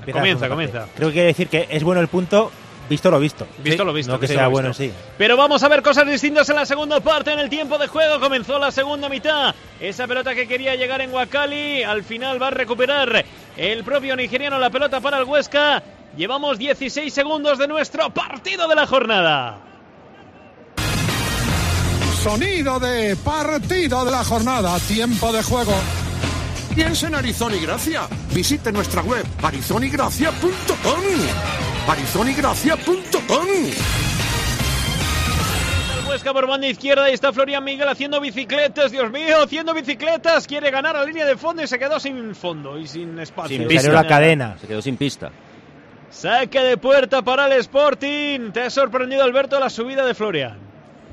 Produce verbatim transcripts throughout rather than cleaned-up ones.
Empieza comienza, comienza. Creo que quiere decir que es bueno el punto, visto lo visto. Visto sí, lo visto. No que visto sea lo bueno visto. sí. Pero vamos a ver cosas distintas en la segunda parte, en el tiempo de juego. Comenzó la segunda mitad. Esa pelota que quería llegar en Huacali, al final va a recuperar el propio nigeriano la pelota para el Huesca. Llevamos dieciséis segundos de nuestro partido de la jornada. Sonido de partido de la jornada, tiempo de juego. Piensa en Arizona y Gracia. Visite nuestra web arizona y gracia punto com. arizona y gracia punto com. El Huesca por banda izquierda y está Florian Miguel haciendo bicicletas. Dios mío, haciendo bicicletas. Quiere ganar a línea de fondo y se quedó sin fondo y sin espacio. Sin pista. La cadena. Se quedó sin pista. Saque de puerta para el Sporting. ¿Te ha sorprendido, Alberto, la subida de Florian?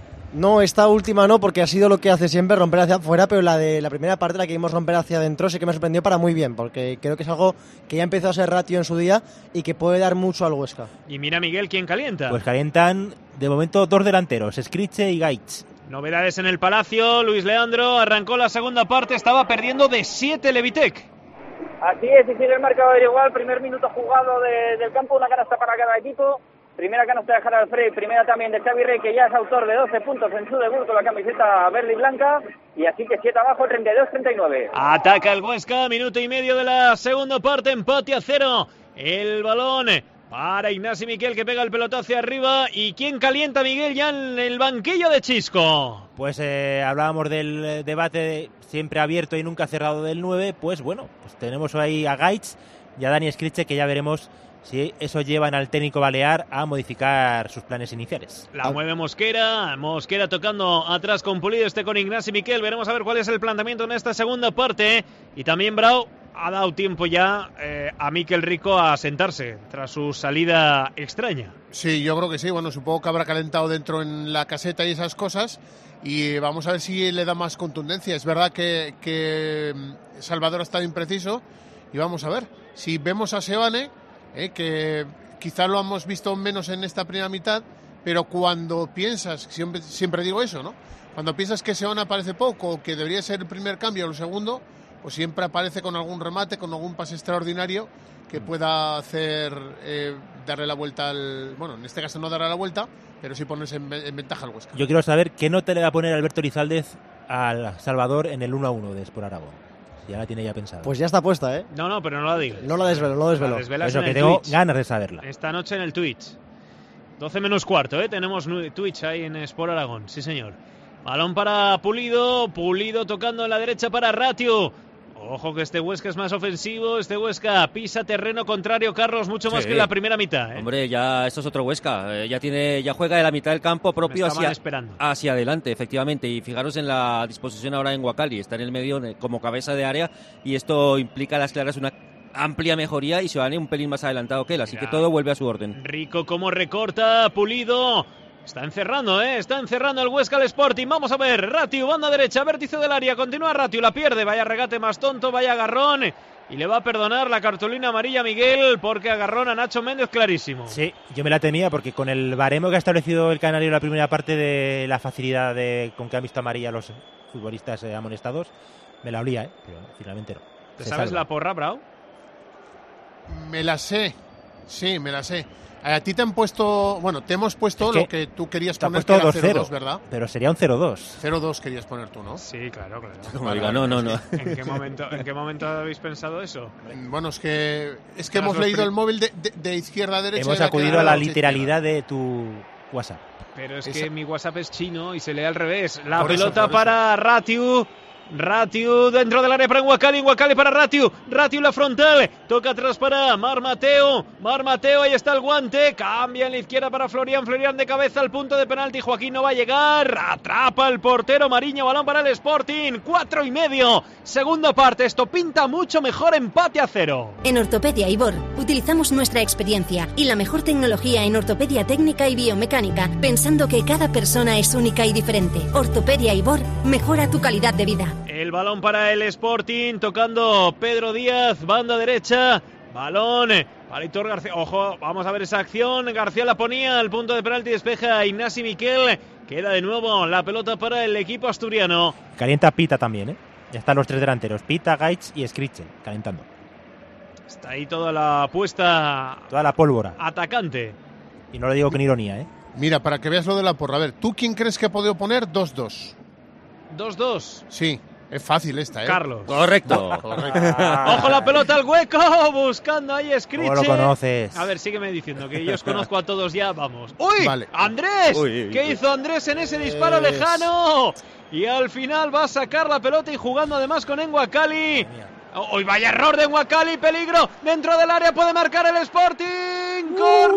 No, esta última no, porque ha sido lo que hace siempre, romper hacia afuera, pero la de la primera parte, la que vimos romper hacia adentro, sí que me sorprendió para muy bien, porque creo que es algo que ya empezó a ser ratio en su día y que puede dar mucho al Huesca. Y mira, Miguel, ¿quién calienta? Pues calientan, de momento, dos delanteros, Skriche y Gaich. Novedades en el Palacio, Luis Leandro arrancó la segunda parte, estaba perdiendo de siete Levitec. Así es, y sigue el marcador igual, primer minuto jugado de, del campo, una canasta para cada equipo. Primera canasta de Gerard Frey, primera también de Xavi Rey, que ya es autor de doce puntos en su debut con la camiseta verde y blanca. Y así que siete abajo, treinta y dos treinta y nueve. Ataca el Huesca, minuto y medio de la segunda parte, empate a cero. El balón para Ignasi Miquel, que pega el pelotazo hacia arriba. ¿Y quién calienta, Miguel, ya en el banquillo de Chisco? Pues eh, hablábamos del debate siempre abierto y nunca cerrado del nueve. Pues bueno, pues tenemos ahí a Gaich y a Dani Skriche, que ya veremos si eso llevan al técnico balear a modificar sus planes iniciales. La mueve Mosquera, Mosquera tocando atrás con Pulido, este con Ignasi Miquel. Veremos a ver cuál es el planteamiento en esta segunda parte. Y también Brau ha dado tiempo ya eh, a Miquel Rico a sentarse tras su salida extraña. Sí, yo creo que sí. Bueno, supongo que habrá calentado dentro en la caseta y esas cosas. Y vamos a ver si le da más contundencia. Es verdad que, que Salvador ha estado impreciso. Y vamos a ver si vemos a Seoane, Eh, que quizás lo hemos visto menos en esta primera mitad, pero cuando piensas, siempre, siempre digo eso, ¿no? Cuando piensas que Seoane aparece poco, o que debería ser el primer cambio o el segundo, pues siempre aparece con algún remate, con algún pase extraordinario que pueda hacer, eh, darle la vuelta al... Bueno, en este caso no darle la vuelta, pero sí ponerse en, en ventaja al Huesca. Yo quiero saber qué nota le va a poner Alberto Elizaldez al Salvador en el uno a uno de Sport Aragón. Ya la tiene ya pensada. Pues ya está puesta, ¿eh? No, no, pero no la digas. No la desvelo, no la desvelo. Eso, que tengo Twitch. ganas de saberla. Esta noche en el Twitch. doce menos cuarto, ¿eh? Tenemos Twitch ahí en Sport Aragón, sí señor. Balón para Pulido, Pulido tocando en la derecha para Ratio. Ojo que este Huesca es más ofensivo, este Huesca pisa terreno contrario, Carlos, mucho más sí. que en la primera mitad, ¿eh? Hombre, ya esto es otro Huesca, eh, ya tiene, ya juega de la mitad del campo propio hacia, esperando. hacia adelante, efectivamente, y fijaros en la disposición ahora en Huacali, está en el medio como cabeza de área y esto implica a las claras una amplia mejoría y Seoane un pelín más adelantado que él, así Mira, que todo vuelve a su orden. Rico como recorta, Pulido. Está encerrando, ¿eh? Está encerrando el Huesca al Sporting. Vamos a ver. Ratio, banda derecha, vértice del área. Continúa Ratio, la pierde. Vaya regate más tonto, vaya agarrón. Y le va a perdonar la cartulina amarilla a Miguel porque agarrón a Nacho Méndez clarísimo. Sí, yo me la temía porque con el baremo que ha establecido el Canario en la primera parte de la facilidad de con que han visto amarilla a los futbolistas eh, amonestados, me la olía, ¿eh? Pero finalmente no. ¿Te Se sabes salva. la porra, Brau? Me la sé, sí, me la sé. A ti te han puesto, bueno, te hemos puesto Es que lo que tú querías te ha poner, puesto que era dos cero cero, dos, ¿verdad? pero sería un cero dos. cero dos querías poner tú, ¿no? Sí, claro, claro. Como diga, no, no, no. ¿En qué momento, en qué momento habéis pensado eso? Bueno, es que es que Tras hemos los leído pri- el móvil de, de, de izquierda a derecha. Hemos y la acudido que a la derecha literalidad de tu WhatsApp. Pero es Esa- que mi WhatsApp es chino y se lee al revés. La Por eso, pelota por eso. para Ratiu. Ratiu dentro del área para Huacali, Huacali para Ratiu, Ratiu la frontal, toca atrás para Mar Mateo, Mar Mateo, ahí está el guante, cambia en la izquierda para Florian, Florian de cabeza al punto de penalti, Joaquín no va a llegar, atrapa el portero Mariño, balón para el Sporting, cuatro y medio, segunda parte, esto pinta mucho mejor, empate a cero. En Ortopedia Ibor utilizamos nuestra experiencia y la mejor tecnología en ortopedia técnica y biomecánica, pensando que cada persona es única y diferente. Ortopedia Ibor mejora tu calidad de vida. El balón para el Sporting, tocando Pedro Díaz, banda derecha, balón para Hitor García, ojo, vamos a ver esa acción, García la ponía al punto de penalti, despeja Ignasi Miquel, queda de nuevo la pelota para el equipo asturiano. Calienta Pita también, ¿eh? Ya están los tres delanteros, Pita, Gaich y Skriche, calentando. Está ahí toda la apuesta. Toda la pólvora. Atacante. Y no lo digo con ironía, ¿eh? Mira, para que veas lo de la porra. A ver, ¿tú quién crees que ha podido poner dos dos? dos dos. Sí, es fácil esta, ¿eh? Carlos. Correcto. Correcto. Ojo la pelota al hueco, buscando ahí Skriche. ¿Cómo lo conoces? A ver, sígueme diciendo que yo os conozco a todos ya, vamos. ¡Uy! Vale. ¡Andrés! Uy, ¿Qué uy. hizo Andrés en ese disparo Es... lejano? Y al final va a sacar la pelota y jugando además con Enguacali. ¡Uy, vaya error de Enguacali! ¡Peligro! Dentro del área puede marcar el Sporting.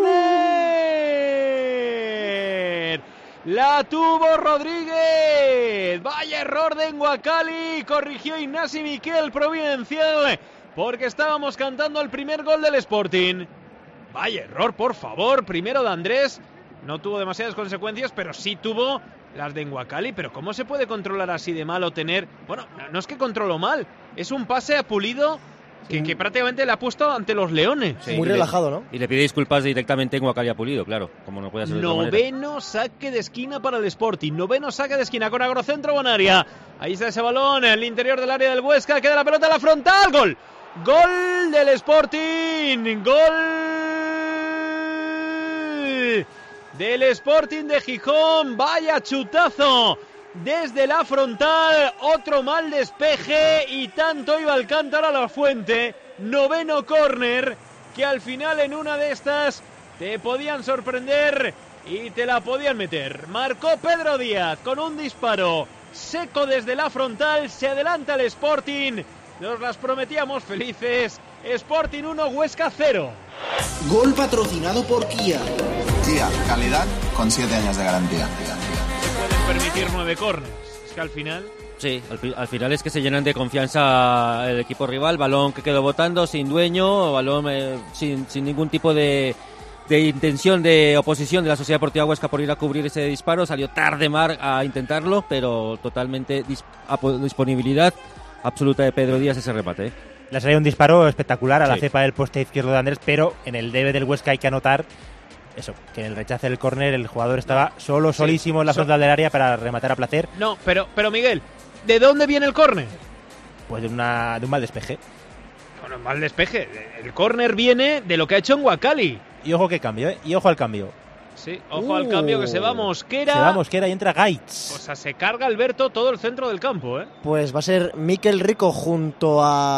¡Córner! La tuvo Rodríguez. Vaya error de Enguacali. Corrigió Ignasi Miquel Providencial porque estábamos cantando el primer gol del Sporting. Vaya error, por favor. Primero de Andrés. No tuvo demasiadas consecuencias, pero sí tuvo las de Enguacali. Pero ¿cómo se puede controlar así de mal o tener...? Bueno, no es que controló mal. Es un pase a Pulido que, Sí. que prácticamente le ha puesto ante los Leones. Sí, Muy y le- relajado, ¿no? Y le pide disculpas directamente en Guacalia Pulido, claro, como no puede ser de otra manera. Noveno saque de esquina para el Sporting. Noveno saque de esquina con Agrocentro Bonaria. Ahí está ese balón en el interior del área del Huesca. Queda la pelota a la frontal. Gol. Gol del Sporting. Gol del Sporting de Gijón. Vaya chutazo desde la frontal. Otro mal despeje y tanto iba Alcántara a la fuente. Noveno córner que al final en una de estas te podían sorprender y te la podían meter. Marcó Pedro Díaz con un disparo seco desde la frontal. Se adelanta el Sporting. Nos las prometíamos felices. Sporting uno, Huesca cero. Gol patrocinado por Kia. Kia, calidad con siete años de garantía. Se pueden permitir nueve córners. Es que al final... Sí, al, fi- al final es que se llenan de confianza el equipo rival. Balón que quedó botando sin dueño, balón eh, sin, sin ningún tipo de, de intención de oposición de la Sociedad Deportiva Huesca por ir a cubrir ese disparo. Salió tarde Mar a intentarlo, pero totalmente dis- a po- disponibilidad absoluta de Pedro Díaz ese remate. ¿eh? Le ha salido un disparo espectacular a la Sí. cepa del poste izquierdo de Andrés, pero en el debe del Huesca hay que anotar eso, que en el rechace del córner el jugador estaba solo, solísimo en la so- frontal del área para rematar a placer, No, pero, pero Miguel, ¿de dónde viene el córner? pues de, una, de un mal despeje. Bueno, mal despeje. El córner viene de lo que ha hecho Enguacali. Y ojo que cambio, ¿eh? Y ojo al cambio. Sí, ojo Uh. al cambio que se va Mosquera. Se va Mosquera y entra Gaitz. O sea, se carga Alberto todo el centro del campo, ¿eh? Pues va a ser Miquel Rico junto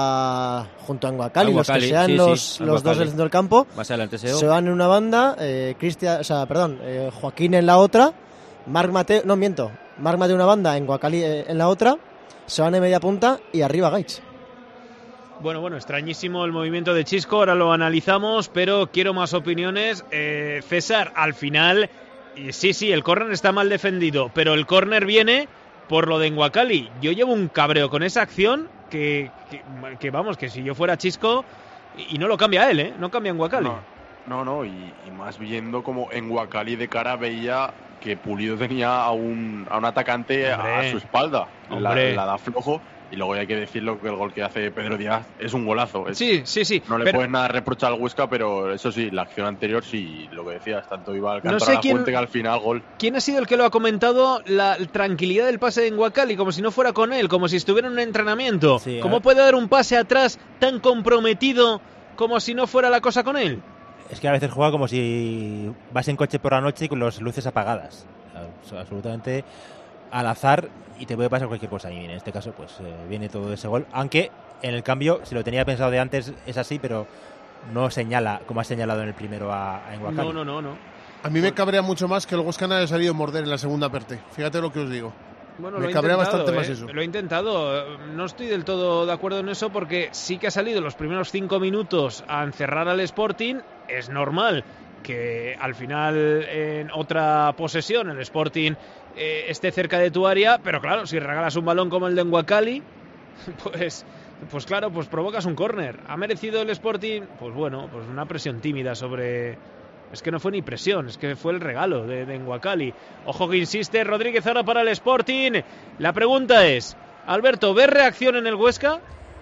a junto a Enguacali, los que Enguacali, sean sí, los, sí, los dos Enguacali. del centro del campo. Más adelante Seo. Se van en una banda, eh, Cristian, o sea, perdón, eh, Joaquín en la otra, Marc Mateo, no miento, Marc Mateo en una banda, Enguacali eh, en la otra, se van en media punta y arriba Gaitz. Bueno, bueno, extrañísimo el movimiento de Chisco, ahora lo analizamos, pero quiero más opiniones. Eh, César, al final, y sí, sí, el córner está mal defendido, pero el córner viene por lo de Enguacali. Yo llevo un cabreo con esa acción que, que, que, vamos, que si yo fuera Chisco, y, y no lo cambia él, ¿eh? No cambia Enguacali. No, no, no, y, y más viendo como Enguacali de cara veía que Pulido tenía a un, a un atacante Hombre. a su espalda. La, Hombre. la da flojo. Y luego hay que decirlo que el gol que hace Pedro Díaz es un golazo. Es- Sí, sí, sí. No le pero- puedes nada reprochar al Huesca, pero eso sí, la acción anterior sí, lo que decías, tanto iba al No cantar sé a la quién- fuente que al final gol. ¿Quién ha sido el que lo ha comentado? La tranquilidad del pase de Enguacali, como si no fuera con él, como si estuviera en un entrenamiento. Sí, ¿Cómo a- puede dar un pase atrás tan comprometido como si no fuera la cosa con él? Es que a veces juega como si vas en coche por la noche y con las luces apagadas. O sea, absolutamente al azar y te puede pasar cualquier cosa. Y en este caso, pues eh, viene todo ese gol. Aunque en el cambio, si lo tenía pensado de antes, es así, pero no señala, como ha señalado en el primero a, a Enguacali. No, no, no, no. A mí me cabrea mucho más que el Huesca no haya salido a morder en la segunda parte. Fíjate lo que os digo. Bueno, Me lo he cabrea intentado, bastante ¿eh? más eso. Lo he intentado. No estoy del todo de acuerdo en eso porque sí que ha salido los primeros cinco minutos a encerrar al Sporting. Es normal que al final en otra posesión el Sporting eh, esté cerca de tu área, pero claro, si regalas un balón como el de Enguacali, pues, pues claro, pues provocas un córner. ¿Ha merecido el Sporting? Pues bueno, pues una presión tímida sobre... Es que no fue ni presión, es que fue el regalo de, de Enguacali. Ojo que insiste Rodríguez ahora para el Sporting. La pregunta es, Alberto, ¿ves reacción en el Huesca?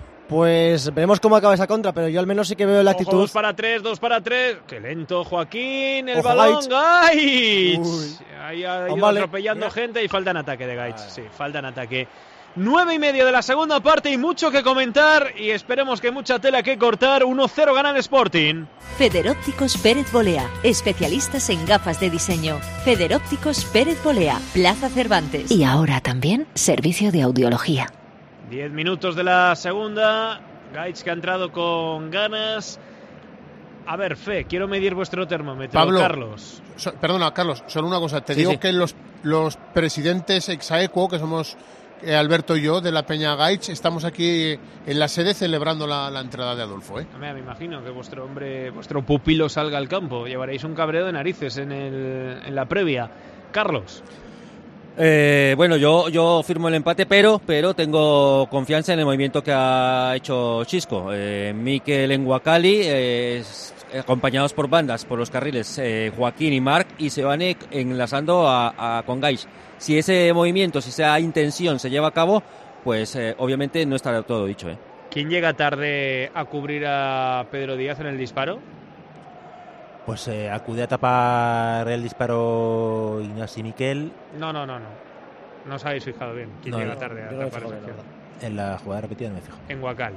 Pues veremos cómo acaba esa contra, pero yo al menos sí que veo la Ojo, actitud. dos para tres, dos para tres. Qué lento Joaquín, el Ojo, balón. Gaitz. Gaitz. Ahí ha ido Oh, vale. atropellando Mira. gente y falta en ataque de Gaitz. Sí, falta en ataque Nueve y media de la segunda parte y mucho que comentar y esperemos que mucha tela que cortar. uno cero gana el Sporting. Federópticos Pérez Bolea, especialistas en gafas de diseño. Federópticos Pérez Bolea, Plaza Cervantes. Y ahora también servicio de audiología. Diez minutos de la segunda. Gaich que ha entrado con ganas. A ver, Fe, quiero medir vuestro termómetro. Pablo, Carlos. So, perdona, Carlos, solo una cosa. Te Sí, digo sí. que los, los presidentes exaequo, que somos eh, Alberto y yo, de la Peña Gaich, estamos aquí en la sede celebrando la, la entrada de Adolfo. ¿eh? Me imagino que vuestro hombre, vuestro pupilo salga al campo. Llevaréis un cabreo de narices en, el, en la previa. Carlos. Eh, bueno, yo, yo firmo el empate, pero, pero tengo confianza en el movimiento que ha hecho Chisco. Eh, Mikel Enguacali, eh, acompañados por bandas, por los carriles, eh, Joaquín y Marc, y se van enlazando a, a, con Gaich. Si ese movimiento, si esa intención se lleva a cabo, pues eh, obviamente no estará todo dicho. ¿eh? ¿Quién llega tarde a cubrir a Pedro Díaz en el disparo? Pues eh, acude a tapar el disparo Ignasi Miquel. No, no, no, no. No os habéis fijado bien. ¿Quién No, llega no, tarde a yo no me tapar fijo esa bien, acción? En la jugada repetida no me fijo. En Guacali.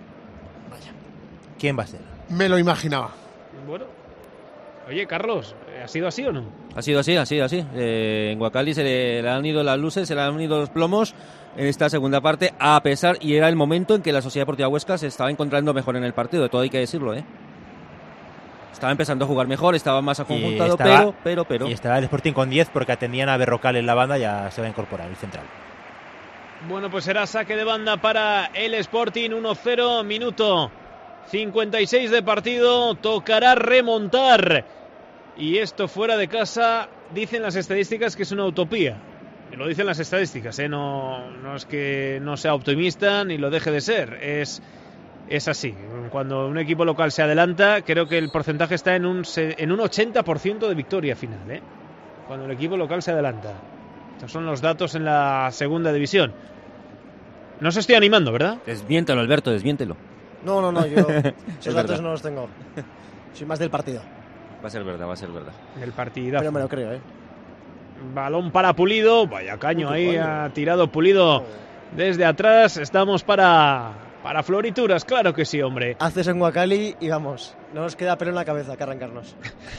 ¿Quién va a ser? Me lo imaginaba. Bueno. Oye, Carlos, ¿ha sido así o no? Ha sido así, ha sido así. Eh, en Guacali se le, le han ido las luces, se le han ido los plomos en esta segunda parte, a pesar, y era el momento en que la Sociedad Deportiva Huesca se estaba encontrando mejor en el partido, de todo hay que decirlo, ¿eh? Estaba empezando a jugar mejor, estaba más aconjuntado, estaba, pero, pero, pero... Y estaba el Sporting con diez porque atendían a Berrocal en la banda, ya se va a incorporar el central. Bueno, pues será saque de banda para el Sporting, uno cero, minuto cincuenta y seis de partido, tocará remontar. Y esto fuera de casa, dicen las estadísticas que es una utopía. Lo dicen las estadísticas, ¿eh? no, no es que no sea optimista ni lo deje de ser, es... Es así, cuando un equipo local se adelanta, creo que el porcentaje está en un, en un ochenta por ciento de victoria final, ¿eh? Cuando el equipo local se adelanta. Estos son los datos en la segunda división. No se estoy animando, ¿verdad? Desmiéntelo, Alberto, desmiéntelo. No, no, no, yo esos datos verdad. no los tengo. Soy más del partido. Va a ser verdad, va a ser verdad. El partidazo. Pero me lo creo, ¿eh? Balón para Pulido, vaya caño ahí, ha tirado Pulido desde atrás. Estamos para... Para florituras, claro que sí, hombre. Haces en Guacali y vamos, no nos queda pelo en la cabeza que arrancarnos.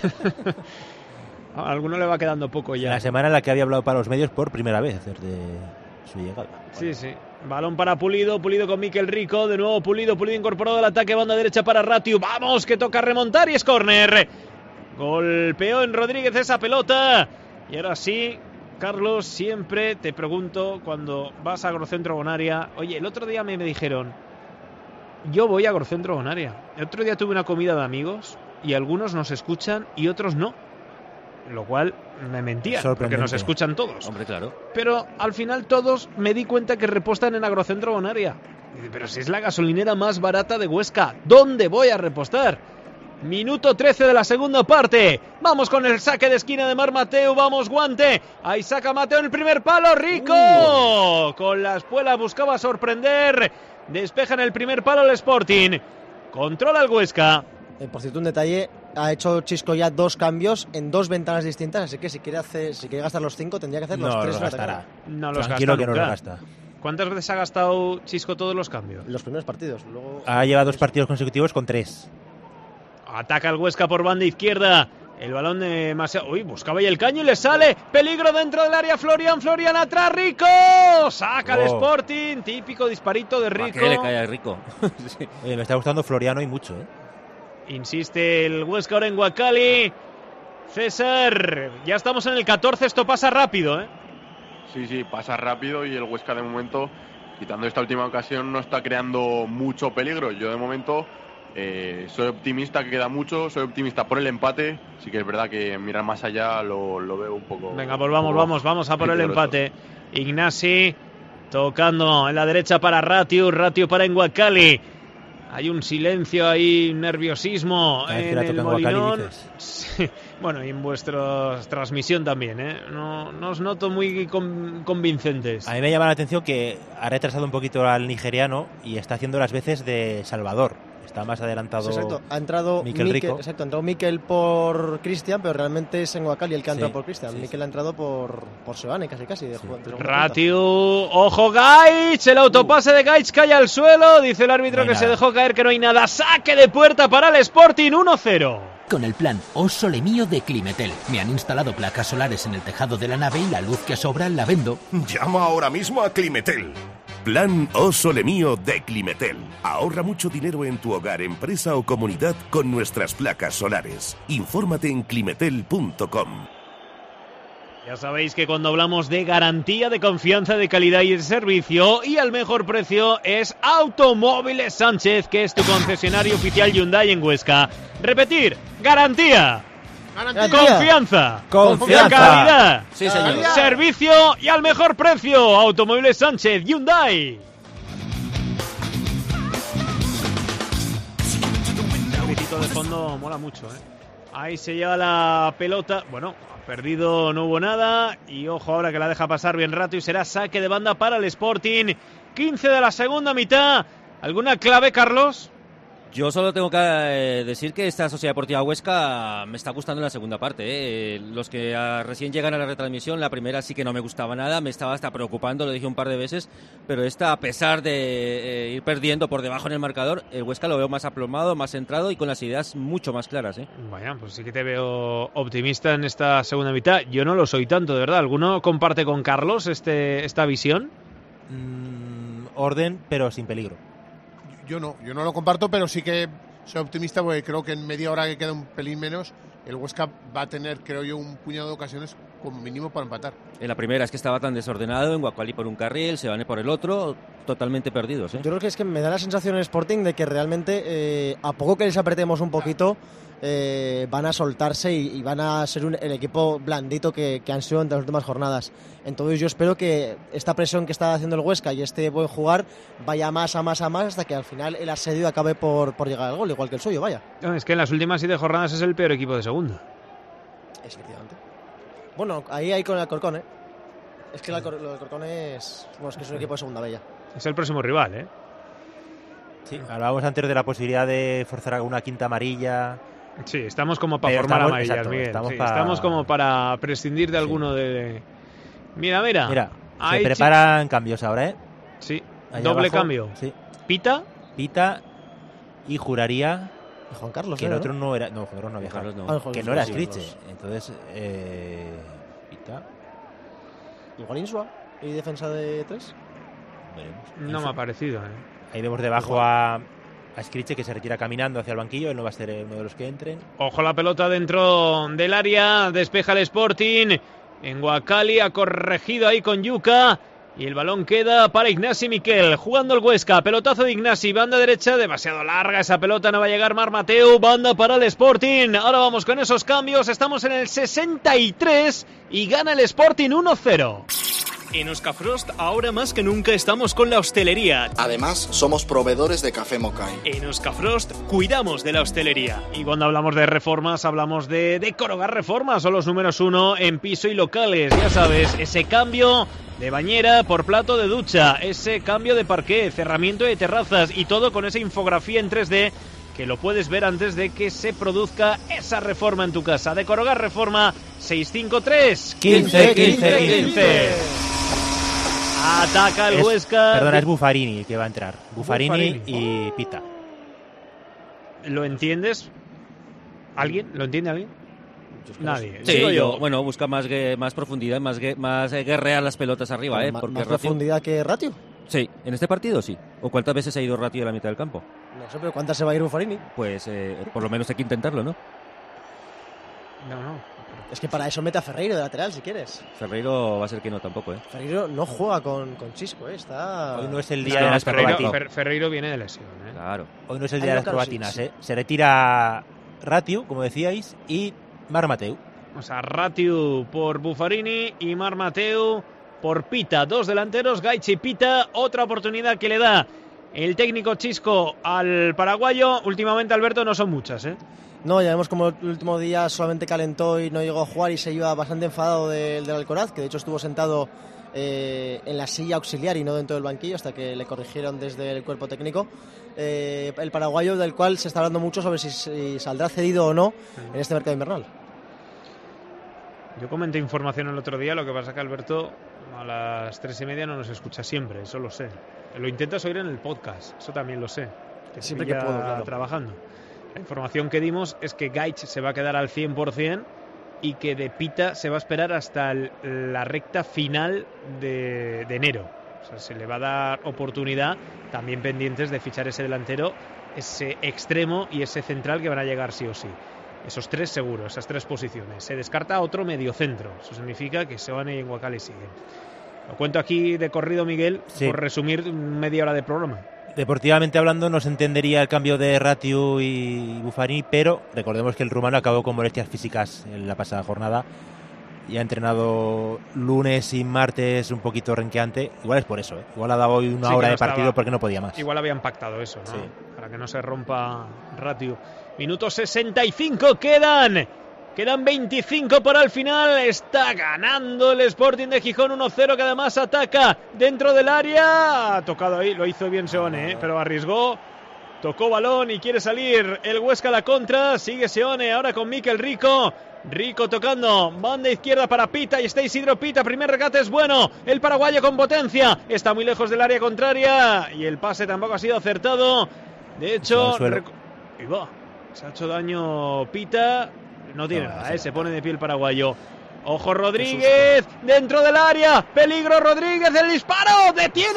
A alguno le va quedando poco ya. La semana en la que había hablado para los medios por primera vez desde su llegada. Sí, sí. Balón para Pulido, Pulido con Miquel Rico, de nuevo Pulido, Pulido incorporado al ataque, banda derecha para Ratiu. Vamos, que toca remontar y es córner. Golpeó en Rodríguez esa pelota. Y ahora sí, Carlos, siempre te pregunto cuando vas a Agrocentro Bonaria. Oye, el otro día me, me dijeron, yo voy a Agrocentro Bonaria. El otro día tuve una comida de amigos y algunos nos escuchan y otros no. Lo cual me mentía, porque nos escuchan todos. Hombre, claro. Pero al final todos me di cuenta que repostan en Agrocentro Bonaria. Pero si es la gasolinera más barata de Huesca, ¿dónde voy a repostar? Minuto trece de la segunda parte. Vamos con el saque de esquina de Mar Mateu. Vamos, guante. Ahí saca Mateu en el primer palo. Rico. Uh. Con la espuela buscaba sorprender. Despeja en el primer palo el Sporting. Controla el Huesca. Eh, por cierto, un detalle. Ha hecho Chisco ya dos cambios en dos ventanas distintas. Así que si quiere hacer, si quiere gastar los cinco, tendría que hacer los no tres. Los gastará. No los Tranquilo gasta que no nunca. los gasta. ¿Cuántas veces ha gastado Chisco todos los cambios? Los primeros partidos. Luego... Ha llevado dos partidos consecutivos con tres. Ataca el Huesca por banda izquierda. El balón de demasiado... Uy, buscaba ahí el caño y le sale. Peligro dentro del área. Florian, Florian atrás. Rico. Saca oh. el Sporting. Típico disparito de Rico. ¿A qué le cae a Rico? Sí. Oye, me está gustando Floriano y mucho, ¿eh? Insiste el Huesca ahora en Guacali. César, ya estamos en el catorce. Esto pasa rápido, ¿eh? Sí, sí, pasa rápido y el Huesca de momento, quitando esta última ocasión, no está creando mucho peligro. Yo de momento... Eh, soy optimista, que queda mucho, soy optimista por el empate, sí que es verdad que mirar más allá lo, lo veo un poco... Venga, pues vamos, vamos, vamos a por el peligroso. empate. Ignasi tocando en la derecha para Ratiu, Ratiu para Enguacali. Hay un silencio ahí, un nerviosismo Ah, es que en la el toca Enguacali, Molinón. dices. Sí, bueno, y en vuestra transmisión también, ¿eh? No, no os noto muy con, convincentes. A mí me llama la atención que ha retrasado un poquito al nigeriano y está haciendo las veces de Salvador. Está más adelantado. Exacto, ha entrado Mikel Mikel, Rico. exacto, ha entrado Mikel por Cristian, pero realmente es Enguacali el que ha entrado Sí, por Cristian. sí, Mikel sí. ha entrado por, por Sebane, casi casi. De juego- de Ratiu, ojo Gaich, el autopase de Gaich cae al suelo, dice el árbitro No hay que se nada. dejó caer, que no hay nada, saque de puerta para el Sporting, uno cero. Con el plan O Sole Mío de Climetel. Me han instalado placas solares en el tejado de la nave y la luz que sobra la vendo. Llama ahora mismo a Climetel. Plan O Sole Mío de Climetel. Ahorra mucho dinero en tu hogar, empresa o comunidad con nuestras placas solares. Infórmate en climetel punto com. Ya sabéis que cuando hablamos de garantía, de confianza, de calidad y de servicio y al mejor precio es Automóviles Sánchez, que es tu concesionario oficial Hyundai en Huesca. Repetir, garantía, Garantía. confianza, Confianza. calidad, Sí, señor. servicio y al mejor precio. Automóviles Sánchez, Hyundai. El gritito de fondo mola mucho, ¿eh? Ahí se lleva la pelota. Bueno, ha perdido, no hubo nada. Y ojo ahora que la deja pasar bien rato y será saque de banda para el Sporting. quince de la segunda mitad. ¿Alguna clave, Carlos? Yo solo tengo que eh, decir que esta Sociedad Deportiva Huesca me está gustando en la segunda parte. ¿eh? Los que ah, recién llegan a la retransmisión, la primera sí que no me gustaba nada, me estaba hasta preocupando, lo dije un par de veces, pero esta, a pesar de eh, ir perdiendo por debajo en el marcador, el Huesca lo veo más aplomado, más centrado y con las ideas mucho más claras. ¿eh? Vaya, pues sí que te veo optimista en esta segunda mitad. Yo no lo soy tanto, de verdad. ¿Alguno comparte con Carlos este, esta visión? Mm, orden, pero sin peligro. Yo no, yo no lo comparto, pero sí que soy optimista porque creo que en media hora que queda un pelín menos, el Huesca va a tener, creo yo, un puñado de ocasiones como mínimo para empatar. En la primera es que estaba tan desordenado, en Guacuali por un carril, Sebane por el otro, totalmente perdidos. ¿eh? Yo creo que es que me da la sensación en Sporting de que realmente eh, a poco que les apretemos un poquito eh, van a soltarse y, y van a ser un, el equipo blandito que, que han sido en las últimas jornadas. Entonces yo espero que esta presión que está haciendo el Huesca y este buen jugar vaya más a más a más hasta que al final el asedio acabe por, por llegar al gol, igual que el suyo, vaya. No, es que en las últimas siete jornadas es el peor equipo de segunda. Efectivamente. Bueno, ahí hay con el Alcorcón, ¿eh? Es que el Alcor- lo del Alcorcón es, bueno, es que es un equipo de segunda bella. Es el próximo rival, ¿eh? Sí, hablábamos antes de la posibilidad de forzar alguna quinta amarilla. Sí, estamos como para Pero formar estamos- amarillas, exacto, Miguel. estamos Sí, pa- estamos como para prescindir de alguno de... Mira, mira. Mira, Ahí, se preparan cambios ahora, ¿eh? Sí, Ahí doble abajo, cambio. Sí. Pita. Pita y juraría Juan Carlos, que el ¿no? otro no era, no, Juan Carlos no había Carlos no. Ah, Juan que Carlos no era sí, Scriche. Carlos. Entonces, eh, Pita, Igual Insua y defensa de tres. veremos. No me ha parecido, ¿eh? Ahí vemos debajo a, a Scriche que se retira caminando hacia el banquillo. Él no va a ser eh, uno de los que entren. Ojo la pelota dentro del área, despeja el Sporting. En Guacali ha corregido ahí con Yuca. Y el balón queda para Ignasi Miquel. Jugando el Huesca. Pelotazo de Ignasi. Banda derecha. Demasiado larga esa pelota. No va a llegar Mar Mateu. Banda para el Sporting. Ahora vamos con esos cambios. Estamos en el sesenta y tres. Y gana el Sporting uno cero. En Oscafrost, ahora más que nunca estamos con la hostelería. Además, somos proveedores de café Mokai. En Oscafrost, cuidamos de la hostelería. Y cuando hablamos de reformas, hablamos de Decorogar Reformas. Son los números uno en piso y locales. Ya sabes, ese cambio de bañera por plato de ducha, ese cambio de parqué, cerramiento de terrazas y todo con esa infografía en tres D que lo puedes ver antes de que se produzca esa reforma en tu casa. Decorogar Reforma seis cinco tres, quince, quince, quince. Ataca el Es- Huesca. Perdona, es Buffarini el que va a entrar. Buffarini, Buffarini. y Pita. ¿Lo entiendes? ¿Alguien? ¿Lo entiende alguien? Nadie. Sí, Digo yo, yo. bueno, busca más, gue- más profundidad, más, gue- más eh, guerrear las pelotas arriba, ¿eh? Ma- Porque más Ratio- profundidad que Ratio. Sí, en este partido sí. ¿O cuántas veces ha ido Ratio a la mitad del campo? No sé, pero ¿cuántas se va a ir Buffarini? Pues eh, por lo menos hay que intentarlo, ¿no? No, no. Es que para eso mete a Ferreiro de lateral, si quieres. Ferreiro va a ser que no tampoco, ¿eh? Ferreiro no juega con, con Chisco, ¿eh? Está... Hoy no es el día No, de las Ferreiro, acrobatinas. Fer- Ferreiro viene de lesión, ¿eh? Claro. Hoy no es el Ay, día de no, las claro, sí, acrobatinas, sí. ¿eh? Se retira Ratio, como decíais, y Mar Mateu. O sea, Ratiu por Buffarini y Mar Mateu por Pita. Dos delanteros, Gaich y Pita. Otra oportunidad que le da el técnico Chisco al paraguayo. Últimamente, Alberto, no son muchas, ¿eh? No, ya vemos como el último día solamente calentó y no llegó a jugar y se iba bastante enfadado del, del Alcoraz, que de hecho estuvo sentado eh, en la silla auxiliar y no dentro del banquillo, hasta que le corrigieron desde el cuerpo técnico. Eh, el paraguayo, del cual se está hablando mucho sobre si, si saldrá cedido o no en este mercado invernal. Yo comenté información el otro día, lo que pasa que Alberto a las tres y media no nos escucha siempre, eso lo sé. Lo intentas oír en el podcast, eso también lo sé. Que siempre que puedo, claro. Trabajando. La información que dimos es que Gaich se va a quedar al cien por ciento y que de Pita se va a esperar hasta el, la recta final de, de enero. O sea, se le va a dar oportunidad, también pendientes de fichar ese delantero, ese extremo y ese central que van a llegar sí o sí. Esos tres seguro, esas tres posiciones. Se descarta otro mediocentro. Eso significa que Seoane y Nguakali siguen. Lo cuento aquí de corrido, Miguel, sí, por resumir media hora de programa. Deportivamente hablando, no se entendería el cambio de Ratiu y Buffarini, pero recordemos que el rumano acabó con molestias físicas en la pasada jornada y ha entrenado lunes y martes un poquito renqueante. Igual es por eso, ¿eh? Igual ha dado hoy una sí, hora no de partido estaba, porque no podía más. Igual habían pactado eso, ¿no? Sí. Para que no se rompa Ratiu. Minuto sesenta y cinco quedan. Quedan veinticinco para el final. Está ganando el Sporting de Gijón uno cero, que además ataca dentro del área. Ha tocado ahí, lo hizo bien Seoane, ¿eh? Pero arriesgó. Tocó balón y quiere salir el Huesca a la contra. Sigue Seoane ahora con Mikel Rico. Rico tocando, banda izquierda para Pita y está Isidro Pita. Primer regate es bueno. El paraguayo con potencia. Está muy lejos del área contraria y el pase tampoco ha sido acertado. De hecho, rec- y va. Se ha hecho daño Pita. No tiene no, nada, ¿eh? Se pone de pie el paraguayo. Ojo Rodríguez, dentro del área. Peligro Rodríguez, el disparo. Detiene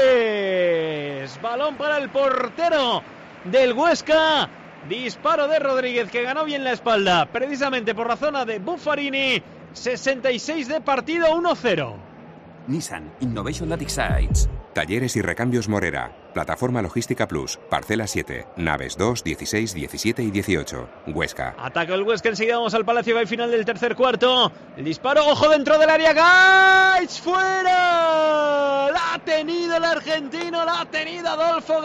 Andrés. Balón para el portero del Huesca. Disparo de Rodríguez, que ganó bien la espalda, precisamente por la zona de Buffarini. sesenta y seis de partido, uno cero. Nissan Innovation That Excites. Talleres y recambios Morera. Plataforma Logística Plus. Parcela siete. Naves dos, dieciséis, diecisiete y dieciocho. Huesca. Ataca el Huesca. Enseguida vamos al Palacio Gay, final del tercer cuarto. El disparo. Ojo dentro del área. Gaich fuera. La ha tenido el argentino. La ha tenido Adolfo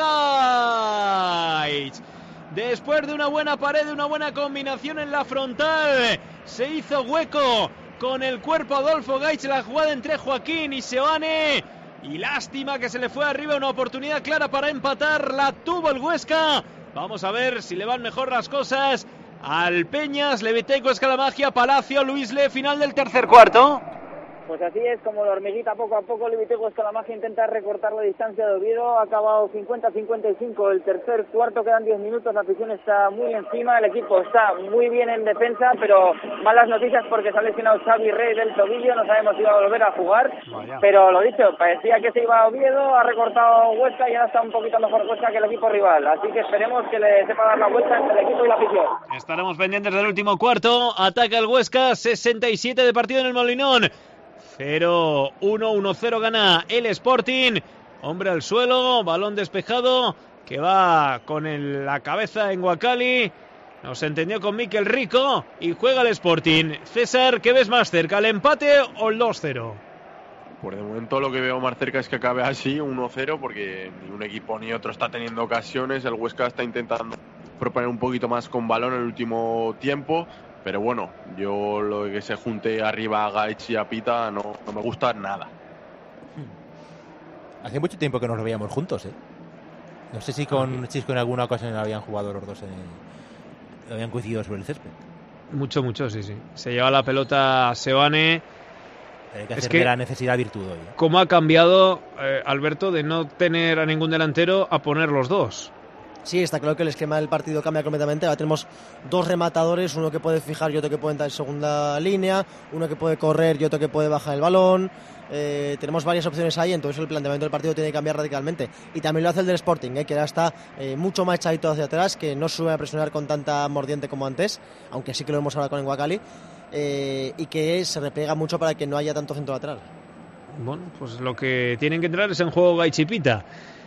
Gaich. Después de una buena pared, de una buena combinación en la frontal, se hizo hueco con el cuerpo Adolfo Gaich. La jugada entre Joaquín y Seoane. Y lástima que se le fue arriba, una oportunidad clara para empatar. La tuvo el Huesca. Vamos a ver si le van mejor las cosas al Peñas. Leveteco, Escalamagia, Palacio, Luis Le, final del tercer cuarto. Pues así es, como la hormiguita poco a poco, Leveteco, Escalamagia intenta recortar la distancia de Oviedo. Ha acabado cincuenta a cincuenta y cinco el tercer cuarto, quedan diez minutos, la afición está muy encima, el equipo está muy bien en defensa, pero malas noticias porque se ha lesionado Xavi Rey del tobillo, no sabemos si va a volver a jugar, Vaya. Pero lo dicho, parecía que se iba a Oviedo, ha recortado Huesca y ahora está un poquito mejor Huesca que el equipo rival, así que esperemos que le sepa dar la vuelta entre el equipo y la afición. Estaremos pendientes del último cuarto, ataca el Huesca, sesenta y siete de partido en el Molinón. cero uno, uno cero gana el Sporting. Hombre al suelo, balón despejado, que va con el, la cabeza en Nguakali. Nos entendió con Mikel Rico y juega el Sporting. César, ¿qué ves más cerca, el empate o el dos cero? Pues de momento lo que veo más cerca es que acabe así, uno cero, porque ni un equipo ni otro está teniendo ocasiones. El Huesca está intentando proponer un poquito más con balón en el último tiempo. Pero bueno, yo lo que se junte arriba a Gaich y a Pita no, no me gusta nada. Hace mucho tiempo que nos lo veíamos juntos, ¿eh? No sé si con Chisco en alguna ocasión habían jugado los dos, en el, habían coincidido sobre el césped. Mucho, mucho, sí, sí. Se lleva la pelota Seoane. Hay que hacer es que de la necesidad virtud hoy, ¿eh? ¿Cómo ha cambiado, eh, Alberto, de no tener a ningún delantero a poner los dos? Sí, está claro que el esquema del partido cambia completamente. Ahora tenemos dos rematadores, uno que puede fijar y otro que puede entrar en segunda línea, uno que puede correr y otro que puede bajar el balón. Eh, tenemos varias opciones ahí, entonces el planteamiento del partido tiene que cambiar radicalmente. Y también lo hace el del Sporting, eh, que ahora está eh, mucho más echadito hacia atrás, que no sube a presionar con tanta mordiente como antes, aunque sí que lo vemos ahora con Nguakali, eh, y que se repliega mucho para que no haya tanto centro lateral. Bueno, pues lo que tienen que entrar es en juego Gaich y Pita.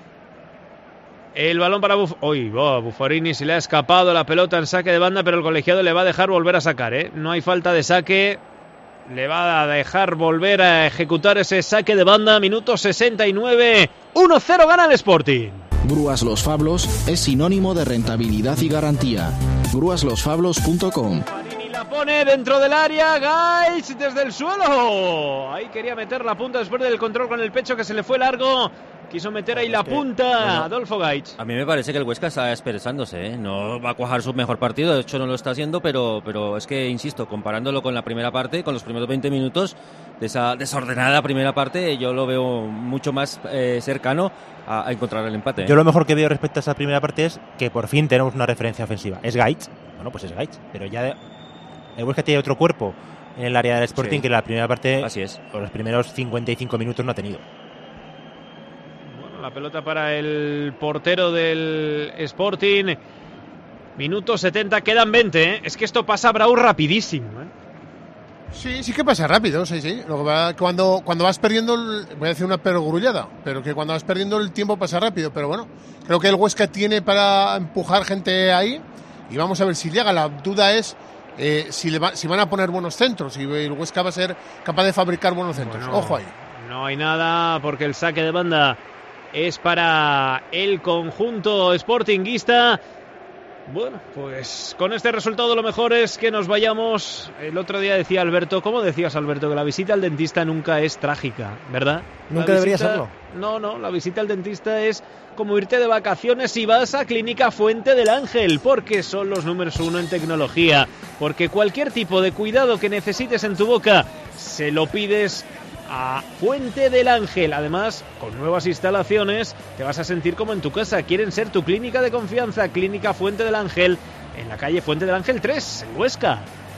El balón para Buf... Uy, oh, Buffarini se le ha escapado la pelota en saque de banda, pero el colegiado le va a dejar volver a sacar, ¿eh? No hay falta de saque. Le va a dejar volver a ejecutar ese saque de banda. Minuto sesenta y nueve. uno cero gana el Sporting. Grúas Los Fablos es sinónimo de rentabilidad y garantía. grúas los fablos punto com. La pone dentro del área, Gaich desde el suelo. Ahí quería meter la punta después del control con el pecho que se le fue largo. Quiso meter ahí la punta, bueno, Adolfo Gaich. A mí me parece que el Huesca está expresándose, ¿eh? No va a cuajar su mejor partido, de hecho no lo está haciendo, pero, pero es que, insisto, comparándolo con la primera parte, con los primeros veinte minutos de esa desordenada primera parte, yo lo veo mucho más eh, cercano a, a encontrar el empate, ¿eh? Yo lo mejor que veo respecto a esa primera parte es que por fin tenemos una referencia ofensiva. Es Gaich, bueno, pues es Gaich, pero ya el Huesca tiene otro cuerpo en el área del Sporting, sí, que en la primera parte, así es, o los primeros cincuenta y cinco minutos no ha tenido. La pelota para el portero del Sporting. Minuto setenta, quedan veinte, ¿eh? Es que esto pasa, Brau, rapidísimo, ¿eh? Sí, sí que pasa rápido, sí, sí. Lo que va, cuando, cuando vas perdiendo, el, voy a decir una perogrullada, pero que cuando vas perdiendo el tiempo pasa rápido. Pero bueno, creo que el Huesca tiene para empujar gente ahí y vamos a ver si llega. La duda es eh, si, le va, si van a poner buenos centros, si el Huesca va a ser capaz de fabricar buenos centros. Bueno, ojo ahí. No hay nada porque el saque de banda es para el conjunto sportinguista. Bueno, pues con este resultado lo mejor es que nos vayamos. El otro día decía Alberto, ¿cómo decías, Alberto? Que la visita al dentista nunca es trágica, ¿verdad? Nunca visita, debería serlo. No, no, la visita al dentista es como irte de vacaciones y vas a Clínica Fuente del Ángel, porque son los números uno en tecnología, porque cualquier tipo de cuidado que necesites en tu boca, se lo pides a Fuente del Ángel. Además, con nuevas instalaciones te vas a sentir como en tu casa. Quieren ser tu clínica de confianza. Clínica Fuente del Ángel, en la calle Fuente del Ángel tres, en Huesca.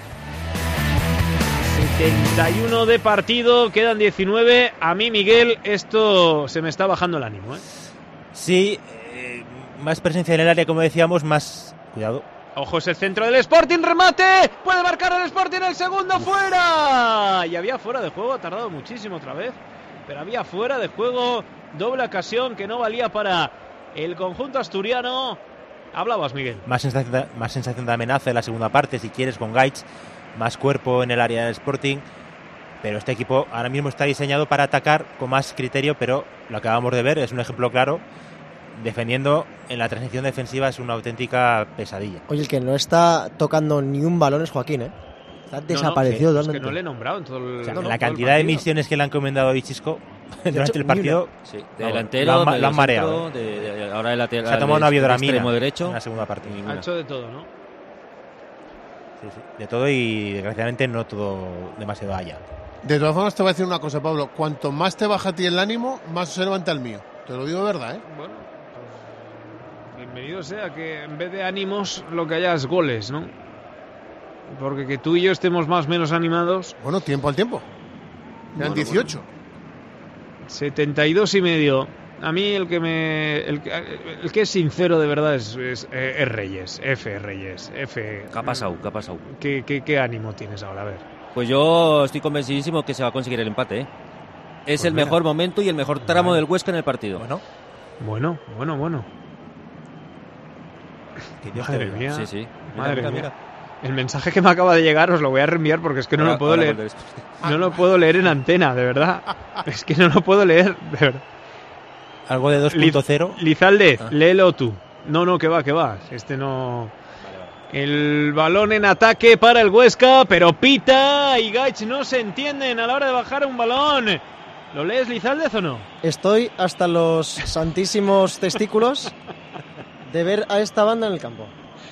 setenta y uno de partido, quedan diecinueve. A mí, Miguel, esto se me está bajando el ánimo, ¿eh? Sí, eh, más presencia en el área, como decíamos, más cuidado. Ojo, es el centro del Sporting, remate, puede marcar el Sporting, el segundo, fuera. Y había fuera de juego, ha tardado muchísimo otra vez, pero había fuera de juego, doble ocasión que no valía para el conjunto asturiano. Hablabas, Miguel. Más sensación, más sensación de amenaza en la segunda parte, si quieres, con Gaich, más cuerpo en el área del Sporting, pero este equipo ahora mismo está diseñado para atacar con más criterio, pero lo acabamos de ver, es un ejemplo claro. Defendiendo en la transición defensiva es una auténtica pesadilla. Oye, el que no está tocando ni un balón es Joaquín, ¿eh? Está desaparecido no, no, totalmente. Es que no le he nombrado en todo el, o sea, no, la no, cantidad de misiones que le han encomendado a Ichisco durante el partido, sí, de delantero, lo han, de lo han mareado. Centro, de, de, ahora de lateral, se ha tomado una biodoramina extremo derecho en la segunda parte. Ha hecho de todo, ¿no? Sí, sí, de todo, y desgraciadamente no todo demasiado allá. De todas formas te voy a decir una cosa, Pablo. Cuanto más te baja a ti el ánimo, más se levanta el mío. Te lo digo de verdad, ¿eh? Bueno, pues bienvenido sea que en vez de ánimos lo que haya es goles, ¿no? Porque que tú y yo estemos más o menos animados. Bueno, tiempo al tiempo. Quedan bueno, dieciocho. Bueno. setenta y dos y medio. A mí el que me el, el que es sincero de verdad es, es, es Reyes. F Reyes. F. ¿Qué ha pasado? ¿Qué ha pasado? ¿Qué, qué, ¿Qué ánimo tienes ahora? A ver. Pues yo estoy convencidísimo que se va a conseguir el empate, ¿eh? Es pues el mira. mejor momento y el mejor tramo vale. del Huesca en el partido. Bueno, bueno, bueno, bueno. Que Dios Madre te mía. Sí, sí. Mira, Madre mira, mía. Mira. El mensaje que me acaba de llegar os lo voy a reenviar porque es que no ahora, lo puedo leer. No lo puedo leer en antena, de verdad. Es que no lo puedo leer, de verdad. Algo de dos punto cero. Lizalde, ah. léelo tú. No, no, que va, que va. Este no... Vale, vale. El balón en ataque para el Huesca, pero pita y Gaich no se entienden a la hora de bajar un balón. ¿Lo lees, Lizaldez, o no? Estoy hasta los santísimos testículos de ver a esta banda en el campo.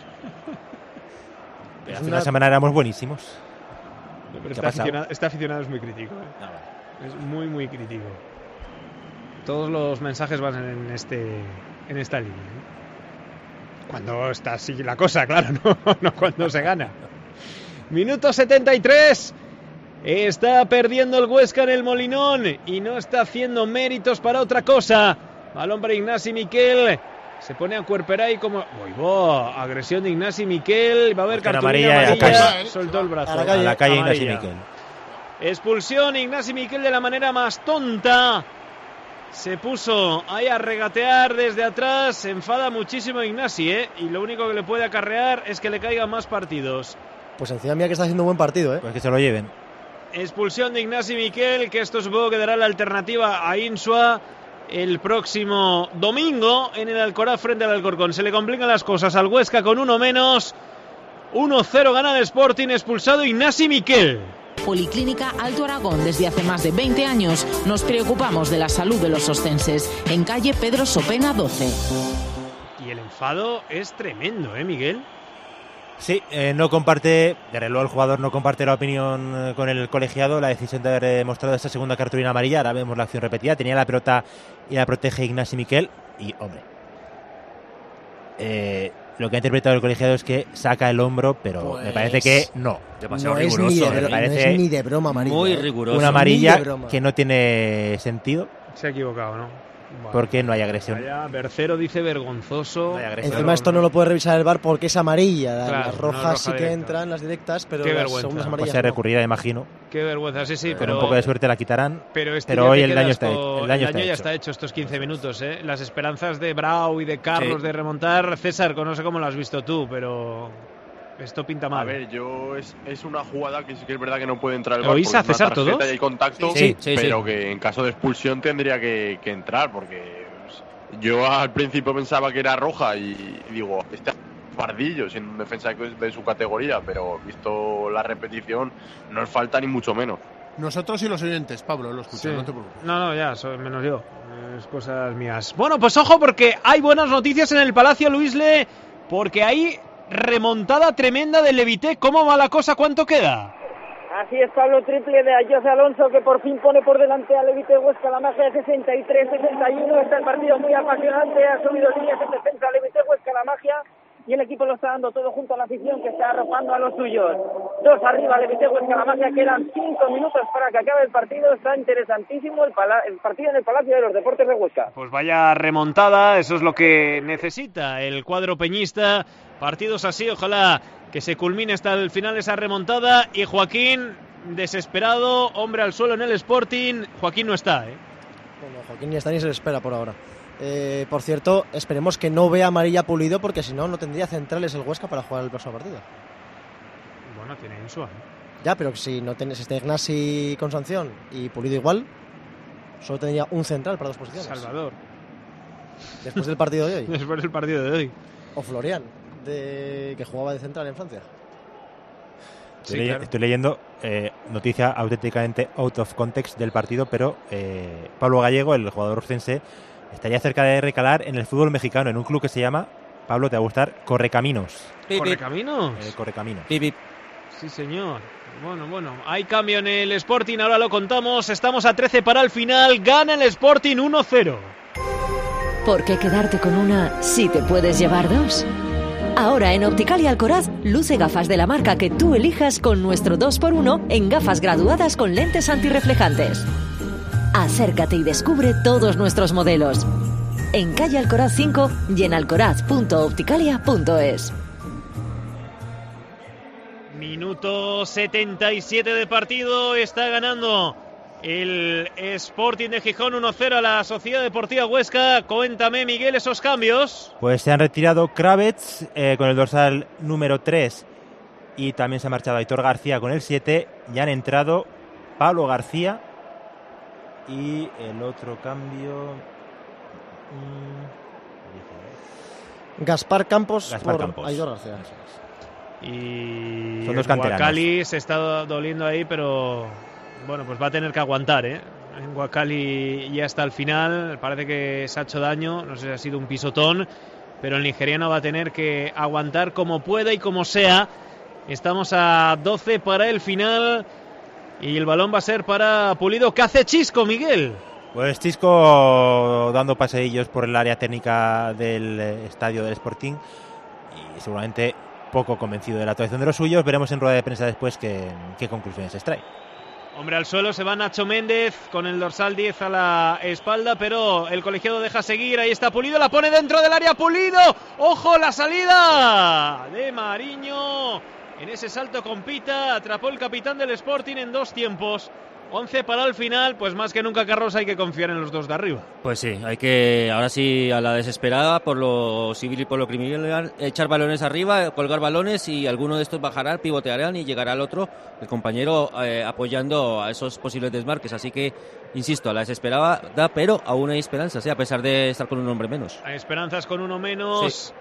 Pero hace una semana éramos buenísimos. No, pero este, aficionado, este aficionado es muy crítico, ¿eh? No, vale. Es muy, muy crítico. Todos los mensajes van en este en esta línea, ¿eh? Cuando está así la cosa, claro, no, no cuando se gana. Minuto setenta y tres. Está perdiendo el Huesca en el Molinón y no está haciendo méritos para otra cosa. Balón para Ignasi Miquel. Se pone a Cuerperay como... ¡Uy, va! Agresión de Ignasi Miquel. Va a haber cartulina amarilla. amarilla. Soltó el brazo. A la calle, a la calle Ignasi Miquel. Expulsión Ignasi Miquel de la manera más tonta. Se puso ahí a regatear desde atrás. Se enfada muchísimo Ignasi, ¿eh? Y lo único que le puede acarrear es que le caigan más partidos. Pues encima mía que está haciendo un buen partido, ¿eh? Pues que se lo lleven. Expulsión de Ignasi Miquel, que esto supongo que dará la alternativa a Insua el próximo domingo en el Alcoraz frente al Alcorcón. Se le complican las cosas al Huesca con uno menos. uno cero gana el Sporting, expulsado Ignasi Miquel. Policlínica Alto Aragón. Desde hace más de veinte años nos preocupamos de la salud de los ostenses. En calle Pedro Sopena doce. Y el enfado es tremendo, ¿eh, Miguel? Sí, eh, no comparte, de reloj el jugador no comparte la opinión eh, con el colegiado, la decisión de haber eh, mostrado esa segunda cartulina amarilla. Ahora vemos la acción repetida, tenía la pelota y la protege Ignasi Miquel y, hombre, eh, lo que ha interpretado el colegiado es que saca el hombro, pero pues me parece que no. Demasiado no riguroso. Es ni de, me bro- parece no es ni de broma amarilla. Muy ¿eh? riguroso. Una amarilla que no tiene sentido. Se ha equivocado, ¿no? Bueno, porque no hay agresión. Vaya, Bercero dice vergonzoso. No Encima esto no lo puede revisar el V A R porque es amarilla. Las, Claro, las no rojas es roja sí que directa. entran, las directas, pero Qué las vergüenza. segundas Pues amarillas se no. recurrirá, imagino. Qué vergüenza, sí, sí, Con pero... un poco de suerte la quitarán. Pero, este pero ya hoy te el daño quedas está, con- el daño el está ya hecho. está hecho estos quince minutos, ¿eh? Las esperanzas de Brau y de Carlos Sí. de remontar. César, no sé cómo lo has visto tú, pero esto pinta mal. A ver, yo es, es una jugada que sí que es verdad que no puede entrar el V A R ¿Oís porque a es una César tarjeta todos? y hay contacto, Sí, sí, pero sí. que en caso de expulsión tendría que, que entrar porque pues, yo al principio pensaba que era roja y, y digo, este es Pardillo, siendo un defensa de, de su categoría, pero visto la repetición no es falta ni mucho menos. Nosotros y los oyentes, Pablo, lo escuchan, Sí. no te preocupes. No, no, ya, soy menos yo. Es cosas mías. Bueno, pues ojo porque hay buenas noticias en el Palacio Luisle, porque hay remontada tremenda del Levité. ¿Cómo va la cosa? ¿Cuánto queda? Así es, Pablo, triple de José Alonso que por fin pone por delante al Levité Huesca. La magia de sesenta y tres sesenta y uno. Está el partido muy apasionante. Ha subido líneas en defensa Levité Huesca. La magia. Y el equipo lo está dando todo junto a la afición que está arropando a los suyos. Dos arriba, Levité Huesca, la magia. Quedan cinco minutos para que acabe el partido. Está interesantísimo el, pala- el partido en el Palacio de los Deportes de Huesca. Pues vaya remontada, eso es lo que necesita el cuadro peñista. Partidos así, ojalá que se culmine hasta el final esa remontada. Y Joaquín, desesperado, hombre al suelo en el Sporting. Joaquín no está, ¿eh? Bueno, Joaquín ni está ni se le espera por ahora. Eh, por cierto, esperemos que no vea amarilla Pulido porque si no, no tendría centrales el Huesca para jugar el próximo partido. Bueno, tiene Insua, ¿eh? Ya, pero si no tienes este Ignasi con sanción y Pulido igual, solo tendría un central para dos posiciones. Salvador. Después del partido de hoy. Después del partido de hoy. O Florian, de... que jugaba de central en Francia. Estoy, Sí, leye- claro. estoy leyendo eh, noticia auténticamente out of context del partido, pero eh, Pablo Gallego, el jugador urcense, estaría cerca de recalar en el fútbol mexicano, en un club que se llama, Pablo, te va a gustar, Correcaminos. ¿Correcaminos? Eh, Correcaminos. Sí, señor. Bueno, bueno, hay cambio en el Sporting, ahora lo contamos. Estamos a trece para el final. Gana el Sporting uno cero. ¿Por qué quedarte con una si te puedes llevar dos? Ahora en Opticalia Alcoraz, luce gafas de la marca que tú elijas con nuestro dos por uno en gafas graduadas con lentes antirreflejantes. Acércate y descubre todos nuestros modelos. En calle Alcoraz cinco y en alcoraz punto opticalia punto es. Minuto setenta y siete de partido. Está ganando el Sporting de Gijón uno cero a la Sociedad Deportiva Huesca. Cuéntame, Miguel, esos cambios. Pues se han retirado Kravets eh, con el dorsal número tres y también se ha marchado Aitor García con el siete y han entrado Pablo García y el otro cambio... mm, Gaspar Campos Gaspar por Campos. Aitor García. Y Son dos canteranos. Guacali se está doliendo ahí, pero bueno, pues va a tener que aguantar, ¿eh? En Guacali y hasta el final parece que se ha hecho daño, no sé si ha sido un pisotón, pero el nigeriano va a tener que aguantar como pueda y como sea. Estamos a doce para el final y el balón va a ser para Pulido. ¿Qué hace Chisco, Miguel? Pues Chisco dando paseillos por el área técnica del eh, estadio del Sporting y seguramente poco convencido de la actuación de los suyos. Veremos en rueda de prensa después qué, qué conclusiones extrae. Hombre al suelo, se va Nacho Méndez con el dorsal diez a la espalda, pero el colegiado deja seguir. Ahí está Pulido, la pone dentro del área Pulido. ¡Ojo la salida de Mariño! En ese salto con Pita atrapó el capitán del Sporting en dos tiempos. once para el final, pues más que nunca, Carlos, hay que confiar en los dos de arriba. Pues sí, hay que, ahora sí, a la desesperada, por lo civil y por lo criminal, echar balones arriba, colgar balones y alguno de estos bajarán, pivotearán y llegará al otro, el compañero eh, apoyando a esos posibles desmarques. Así que, insisto, a la desesperada da, pero aún hay esperanzas, ¿eh? A pesar de estar con un hombre menos. Hay esperanzas con uno menos. Sí.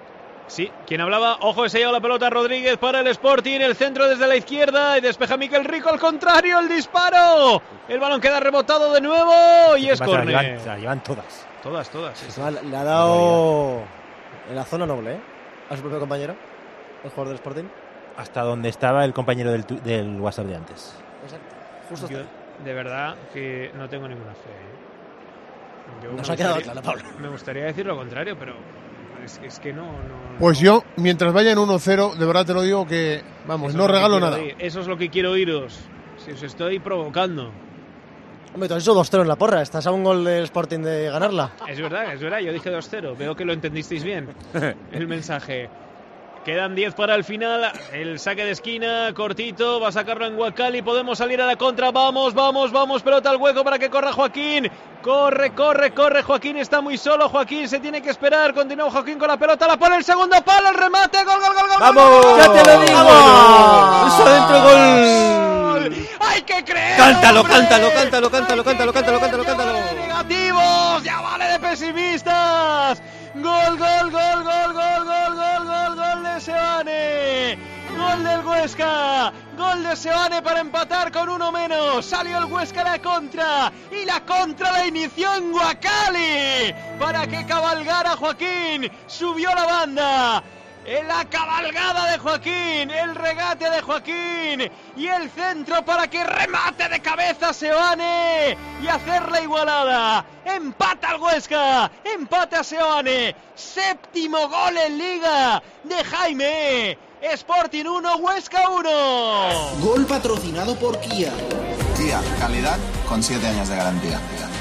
Sí, quien hablaba, ojo, se lleva la pelota Rodríguez para el Sporting, el centro desde la izquierda y despeja Miquel Rico, al contrario, el disparo. El balón queda rebotado de nuevo y es córner. Se la llevan todas. Todas, todas. Sí, sí. Le ha dado en la zona noble, ¿eh? A su propio compañero, el jugador del Sporting. Hasta donde estaba el compañero del, del WhatsApp de antes. Exacto, justo. Yo, de verdad que no tengo ninguna fe, ¿eh? Yo Nos ha quedado claro, Pablo. Me gustaría decir lo contrario, pero es, es que no, no... Pues yo, mientras vayan uno cero, de verdad te lo digo que, vamos, Eso no es lo regalo que nada. oír. Eso es lo que quiero oíros. Si os estoy provocando. Hombre, tú has hecho dos cero en la porra. Estás a un gol del Sporting de ganarla. Es verdad, es verdad. Yo dije dos cero. Veo que lo entendisteis bien. El mensaje. Quedan diez para el final. El saque de esquina, cortito. Va a sacarlo en Huacali. Podemos salir a la contra. Vamos, vamos, vamos. Pelota al hueco para que corra Joaquín. Corre, corre, corre. Joaquín está muy solo. Joaquín se tiene que esperar. Continúa Joaquín con la pelota. La pone el segundo palo. El remate. Gol, gol, gol, gol. ¡Vamos! Gol, ¡Ya te lo digo! ¡Vamos! ¡Eso dentro, gol! ¡Hay que creer! ¡Cántalo, hombre! cántalo, cántalo, cántalo, cántalo, cántalo, cántalo, cántalo! ¡Negativos! ¡Ya vale de pesimistas! ¡Gol, gol, gol, gol, gol, gol, gol, gol, gol de Seoane! ¡Gol del Huesca! ¡Gol de Seoane para empatar con uno menos! Salió el Huesca a la contra y la contra la inició en Huacali para que cabalgara Joaquín. Subió la banda. En la cabalgada de Joaquín, el regate de Joaquín y el centro para que remate de cabeza Seoane y hacer la igualada. Empata al Huesca, empata a Seoane, séptimo gol en Liga de Jaime. Sporting uno, Huesca uno. Gol patrocinado por Kia. Kia, calidad con siete años de garantía.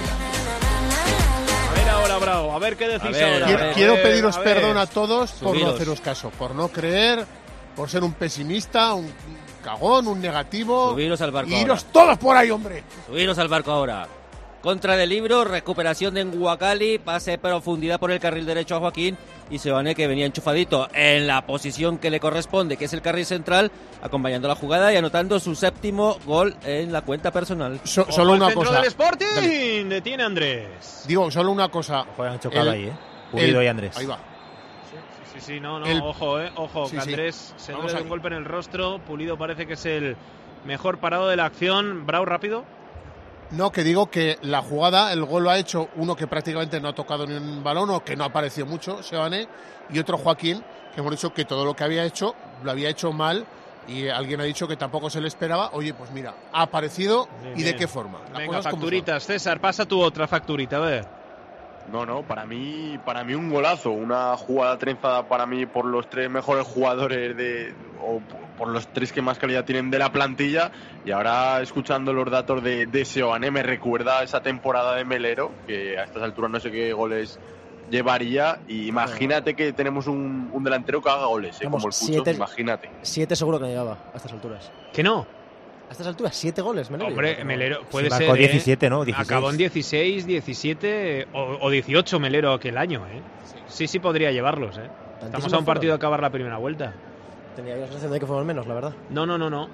A ver ahora, Bravo, a ver qué decís ver, ahora. Quiero, a ver, quiero ver, pediros a ver. perdón a todos por Subiros. no haceros caso, por no creer, por ser un pesimista, un cagón, un negativo. Subiros al barco Y iros ahora. todos por ahí, hombre. Subiros al barco ahora. Contra del Libro, recuperación de Huacali, pase profundidad por el carril derecho a Joaquín y Seoane, que venía enchufadito en la posición que le corresponde, que es el carril central, acompañando la jugada y anotando su séptimo gol en la cuenta personal. So- Ojo solo al una centro cosa. del Sporting, Dale. detiene Andrés. Digo, solo una cosa. Juegan chocado El- ahí, ¿eh? Pulido el- y Andrés. Ahí va. Sí, sí, no, no, El- ojo, eh, ojo, Sí, que sí. Andrés se Vamos duele de aquí. un golpe en el rostro. Pulido parece que es el mejor parado de la acción. Brau, rápido. No, que digo que la jugada, el gol lo ha hecho uno que prácticamente no ha tocado ni un balón o que no ha aparecido mucho, Seoane, y otro Joaquín, que hemos dicho que todo lo que había hecho, lo había hecho mal, y alguien ha dicho que tampoco se le esperaba. Oye, pues mira, ha aparecido Bien, y de bien. qué forma. Las Venga, cosas como facturitas. César, pasa tu otra facturita, a ver. No, no, para mí, para mí un golazo, una jugada trenzada para mí por los tres mejores jugadores de, o por los tres que más calidad tienen de la plantilla. Y ahora, escuchando los datos de, de Seoane, me recuerda a esa temporada de Melero, que a estas alturas no sé qué goles llevaría. Y imagínate que tenemos un, un delantero que haga goles, ¿eh? Vamos, Como el Pucho, siete- imagínate. Siete seguro que no llegaba a estas alturas. Que no. A estas alturas, siete goles, Melero. Hombre, Melero puede Se ser. marcó ¿eh? diecisiete, ¿no? dieciséis. Acabó en dieciséis, diecisiete o, o dieciocho Melero aquel año, ¿eh? Sí, sí podría llevarlos, ¿eh? Estamos a un fueron. partido de acabar la primera vuelta. Tenía yo la sensación de que fueron menos, la verdad. No, no, no, no.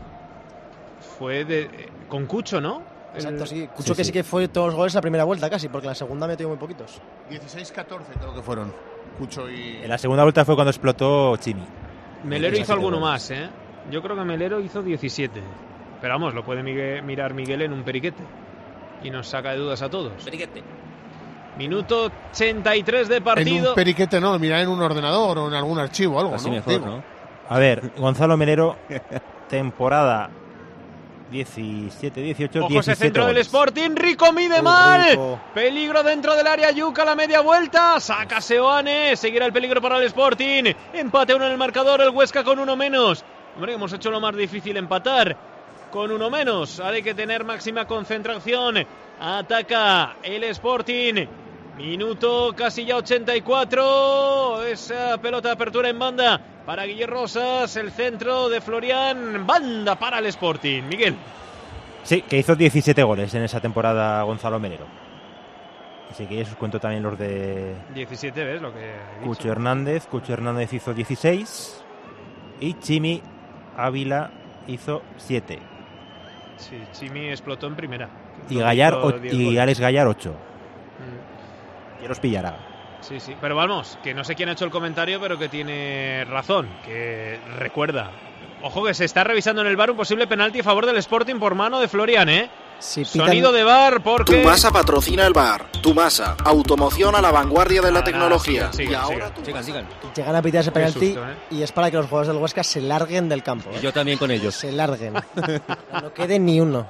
Fue de, eh, con Cucho, ¿no? Exacto, El- sí. Cucho Sí, que sí. sí que fue todos los goles en la primera vuelta casi, porque en la segunda metió muy poquitos. dieciséis catorce creo que fueron. Cucho y... En la segunda vuelta fue cuando explotó Chimi. Melero hizo diecisiete alguno goles. más, ¿eh? Yo creo que Melero hizo diecisiete. Pero vamos, lo puede Miguel- mirar Miguel en un periquete. Y nos saca de dudas a todos. Periquete. Minuto ochenta y tres de En partido. un periquete no, mira en un ordenador o en algún archivo o algo, Así ¿no? mejor, Digo. ¿no? A ver, Gonzalo Melero, temporada diecisiete dieciocho, Ojo ese diecisiete centro del goles. Sporting. Rico mide Uy, mal. Rico. Peligro dentro del área. Yuca a la media vuelta. Saca Seoane. Seguirá el peligro para el Sporting. Empate uno en el marcador. El Huesca con uno menos. Hombre, hemos hecho lo más difícil, empatar con uno menos. Ahora hay que tener máxima concentración. Ataca el Sporting. Minuto casi ya ochenta y cuatro. Esa pelota de apertura en banda para Guillermo Rosas. El centro de Florian. Banda para el Sporting. Miguel. Sí, que hizo diecisiete goles en esa temporada Gonzalo Melero. Así que os cuento también los de diecisiete, ¿ves lo que he dicho? Cucho Hernández. Cucho Hernández hizo dieciséis y Chimi Ávila hizo siete. Sí, Chimi explotó en primera. Y Gallar Hizo o- diez y goles. Alex Gallar ocho. Mm. Ya los pillará. Sí, sí, pero vamos, que no sé quién ha hecho el comentario, pero que tiene razón, que recuerda. Ojo que se está revisando en el V A R un posible penalti a favor del Sporting por mano de Florian, ¿eh? Si pitan... Sonido de V A R porque... Tumasa patrocina el V A R. Tumasa, automoción a la vanguardia de la tecnología. Sigan, y sigan, ahora sigan, sigan. Llegan a pitar ese penalti susto, ¿eh? Y es para que los jugadores del Huesca se larguen del campo. ¿eh? Y yo también con ellos. Se larguen. No quede ni uno.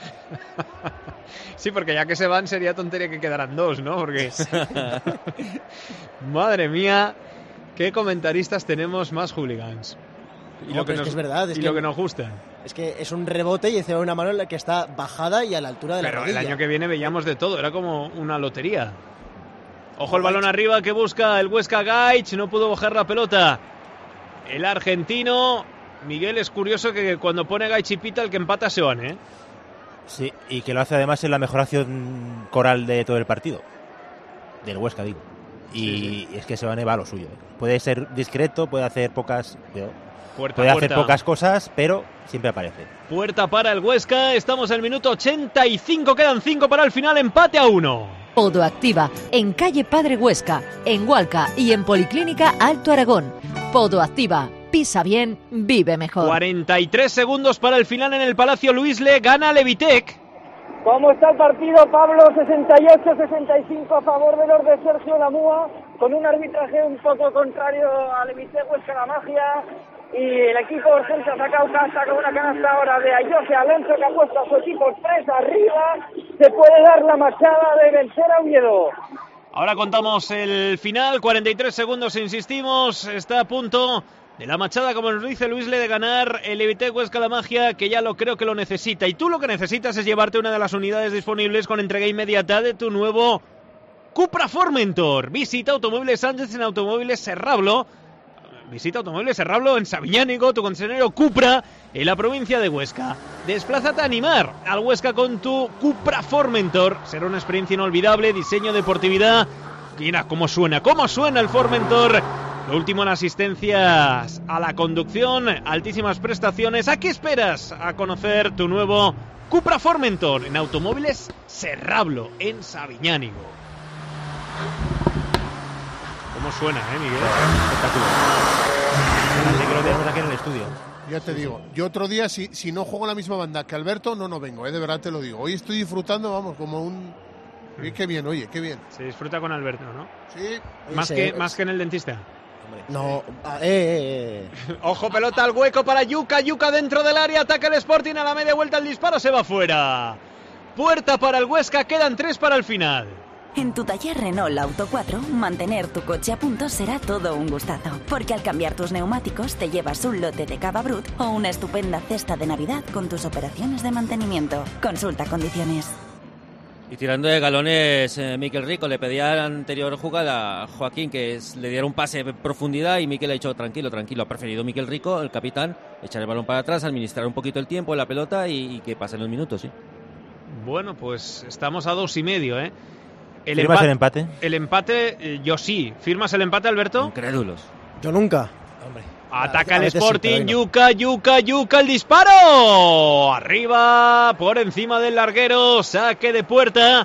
Sí, porque ya que se van sería tontería que quedaran dos, ¿no? Porque... Madre mía, qué comentaristas tenemos más hooligans. Y, No, lo, que pero es nos, que es verdad, es y que- lo que nos gusta. Es que es un rebote y encima una mano en la que está bajada y a la altura de Pero la el rodilla. año que viene veíamos de todo, era como una lotería. Ojo el balón arriba que busca el Huesca Gaich, no pudo bajar la pelota. El argentino, Miguel, es curioso que cuando pone Gaich y pita, el que empata se van, ¿eh? Sí, y que lo hace además en la mejor acción coral de todo el partido. Del Huesca, digo. Y Sí, es que Sebane va a lo suyo. ¿eh? Puede ser discreto, puede hacer pocas... Puerta, puede hacer puerta. pocas cosas, pero siempre aparece. Puerta para el Huesca, estamos en el minuto ochenta y cinco, quedan cinco para el final, empate a uno. Podoactiva, en calle Padre Huesca, en Hualca y en Policlínica Alto Aragón. Podoactiva, pisa bien, vive mejor. cuarenta y tres segundos para el final en el Palacio Luis Le, gana Levitec. ¿Cómo está el partido, Pablo? sesenta y ocho sesenta y cinco a favor de los de Sergio Lamúa, con un arbitraje un poco contrario al Levitec Huesca La Magia. Y el equipo Orcense ha sacado casta con una canasta ahora de Ayose Alonso, que ha puesto a su equipo tres arriba. Se puede dar la machada de vencer a Oviedo. Ahora contamos el final, cuarenta y tres segundos, insistimos, está a punto de la machada, como nos dice Luis Le, de ganar el Levitec Huesca La Magia, que ya lo creo que lo necesita. Y tú lo que necesitas es llevarte una de las unidades disponibles con entrega inmediata de tu nuevo Cupra Formentor. Visita Automóviles Sánchez en Automóviles Serrablo. Visita Automóviles Serrablo en Sabiñánigo, tu concesionario Cupra en la provincia de Huesca. Desplázate a animar al Huesca con tu Cupra Formentor. Será una experiencia inolvidable, diseño, deportividad. Mira cómo suena, cómo suena el Formentor. Lo último en asistencias a la conducción, altísimas prestaciones. ¿A qué esperas a conocer tu nuevo Cupra Formentor en Automóviles Serrablo en Sabiñánigo? ¿Cómo suena, eh, Miguel? Espectacular. Que lo tenemos aquí en el estudio. Ya te digo, yo otro día, si, si no juego en la misma banda que Alberto, no, no vengo, ¿eh? De verdad te lo digo. Hoy estoy disfrutando, vamos, como un... Oye, qué bien, oye, qué bien. Se disfruta con Alberto, ¿no? Sí. Más, Sí, que, es- más que en el dentista. No, ah, eh, eh, eh. Ojo, pelota al hueco para Yuka. Yuka dentro del área. Ataca el Sporting a la media vuelta. El disparo se va fuera. Puerta para el Huesca. Quedan tres para el final. En tu taller Renault Auto cuatro, mantener tu coche a punto será todo un gustazo. Porque al cambiar tus neumáticos te llevas un lote de cava brut o una estupenda cesta de Navidad con tus operaciones de mantenimiento. Consulta condiciones. Y tirando de galones, eh, Miquel Rico le pedía en la anterior jugada a Joaquín que es- le diera un pase en profundidad y Miquel ha dicho tranquilo, tranquilo. Ha preferido Miquel Rico, el capitán, echar el balón para atrás, administrar un poquito el tiempo, la pelota y, y que pasen los minutos, sí. Bueno, pues estamos a dos y medio, ¿eh? ¿Firmas el empate? El empate, eh, yo sí. ¿Firmas el empate, Alberto? Incrédulos. Yo nunca. Ataca A el veces sí, Sporting, pero hoy no. Yuka, Yuka, Yuka, el disparo. Arriba, por encima del larguero, saque de puerta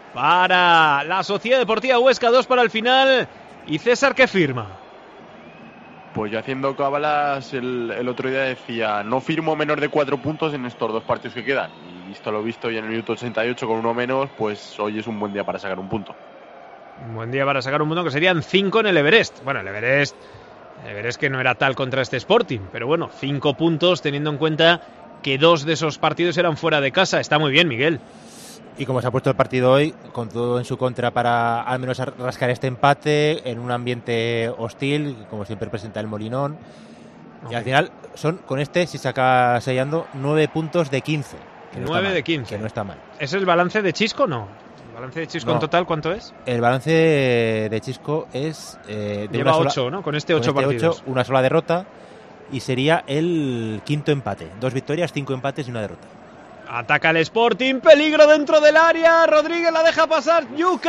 para la Sociedad Deportiva Huesca, dos para el final. ¿Y César qué firma? Pues yo haciendo cábalas el, el otro día decía, no firmo menos de cuatro puntos en estos dos partidos que quedan. Y visto lo visto y en el minuto ochenta y ocho con uno menos, pues hoy es un buen día para sacar un punto. Un buen día para sacar un punto, que serían cinco en el Everest. Bueno, el Everest, el Everest que no era tal contra este Sporting, pero bueno, cinco puntos teniendo en cuenta que dos de esos partidos eran fuera de casa. Está muy bien, Miguel. Y como se ha puesto el partido hoy, con todo en su contra para al menos rascar este empate en un ambiente hostil, como siempre presenta el Molinón. Y al final son, con este, si se acaba sellando, nueve puntos de quince. que no está nueve mal, de quince. Que no está mal. ¿Es el balance de Chisco o no? ¿El balance de Chisco No. en total cuánto es? El balance de Chisco es eh, de Lleva una sola, ocho, ¿no? Con este ocho con este partidos. ocho, una sola derrota, y sería el quinto empate. Dos victorias, cinco empates y una derrota. Ataca el Sporting, peligro dentro del área. Rodríguez la deja pasar.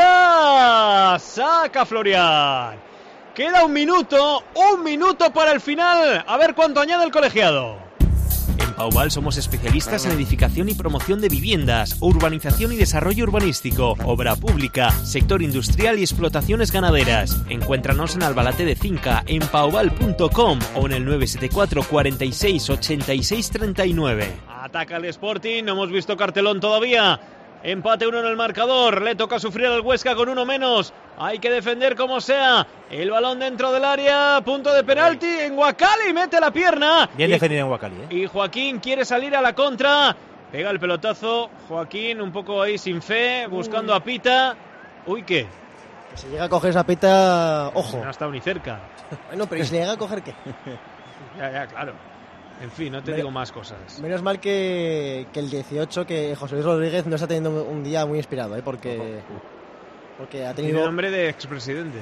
Yuka saca Florian. Queda un minuto, un minuto para el final. A ver cuánto añade el colegiado. Pauval somos especialistas en edificación y promoción de viviendas, urbanización y desarrollo urbanístico, obra pública, sector industrial y explotaciones ganaderas. Encuéntranos en Albalate de Cinca, en pauval punto com o en el nueve siete cuatro, cuarenta y seis, ochenta y seis, treinta y nueve. Ataca el Sporting, no hemos visto cartelón todavía. Empate uno en el marcador, le toca sufrir al Huesca con uno menos. Hay que defender como sea. El balón dentro del área, punto de penalti. En Guacali mete la pierna. Bien y, defendido en Guacali, ¿eh? Y Joaquín quiere salir a la contra. Pega el pelotazo. Joaquín un poco ahí sin fe, buscando a Pita. Uy, ¿qué? Si llega a coger esa Pita, ojo. No ha estado ni cerca. Bueno, pero ¿y si llega a coger qué? Ya, ya, claro. En fin, no te digo más cosas. Menos mal que, que el dieciocho, que José Luis Rodríguez no está teniendo un día muy inspirado, ¿eh? Porque, porque ha tenido... Tiene nombre de expresidente.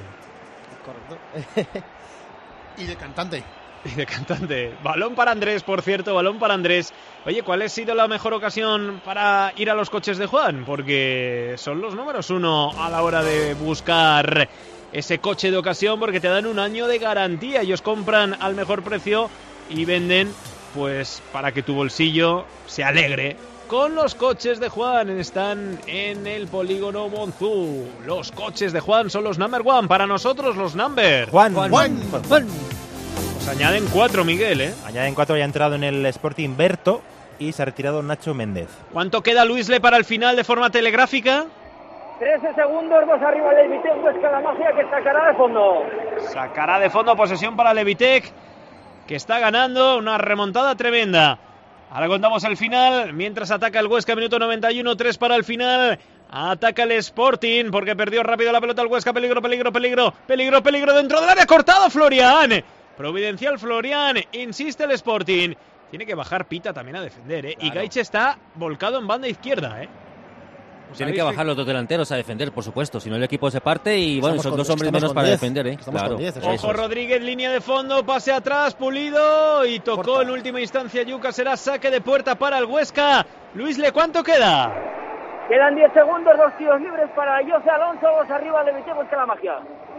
Correcto. Y de cantante. Y de cantante. Balón para Andrés, por cierto, balón para Andrés. Oye, ¿cuál ha sido la mejor ocasión para ir a los coches de Juan? Porque son los números uno a la hora de buscar ese coche de ocasión, porque te dan un año de garantía. Ellos compran al mejor precio y venden, pues, para que tu bolsillo se alegre. Con los coches de Juan, están en el polígono Monzú. Los coches de Juan son los number one. Para nosotros, los number. Juan, Juan, Juan. Juan. Juan. Pues añaden cuatro, Miguel, ¿eh? Añaden cuatro, ya ha entrado en el Sporting Berto y se ha retirado Nacho Méndez. ¿Cuánto queda, Luisle, para el final de forma telegráfica? trece segundos, dos arriba Levitec, Huesca la Magia, que sacará de fondo. Sacará de fondo, posesión para Levitec, que está ganando una remontada tremenda. Ahora contamos el final, mientras ataca el Huesca, minuto noventa y uno, tres para el final. Ataca el Sporting, porque perdió rápido la pelota el Huesca. Peligro, peligro, peligro, peligro, peligro dentro del área. Cortado Florian. Providencial Florian, insiste el Sporting. Tiene que bajar Pita también a defender, ¿eh? Claro. Y Gaich está volcado en banda izquierda, ¿eh? Tienen que bajar los dos delanteros a defender, por supuesto. Si no, el equipo se parte y, bueno, son con, dos hombres menos para diez. defender, ¿eh? Claro. diez, Ojo, Rodríguez, línea de fondo, pase atrás, Pulido. Y tocó Porta. En última instancia Yuca. Será saque de puerta para el Huesca. Luisle, ¿cuánto queda? Quedan diez segundos, dos tiros libres para José Alonso. Dos arriba, Levitec, Huesca la Magia.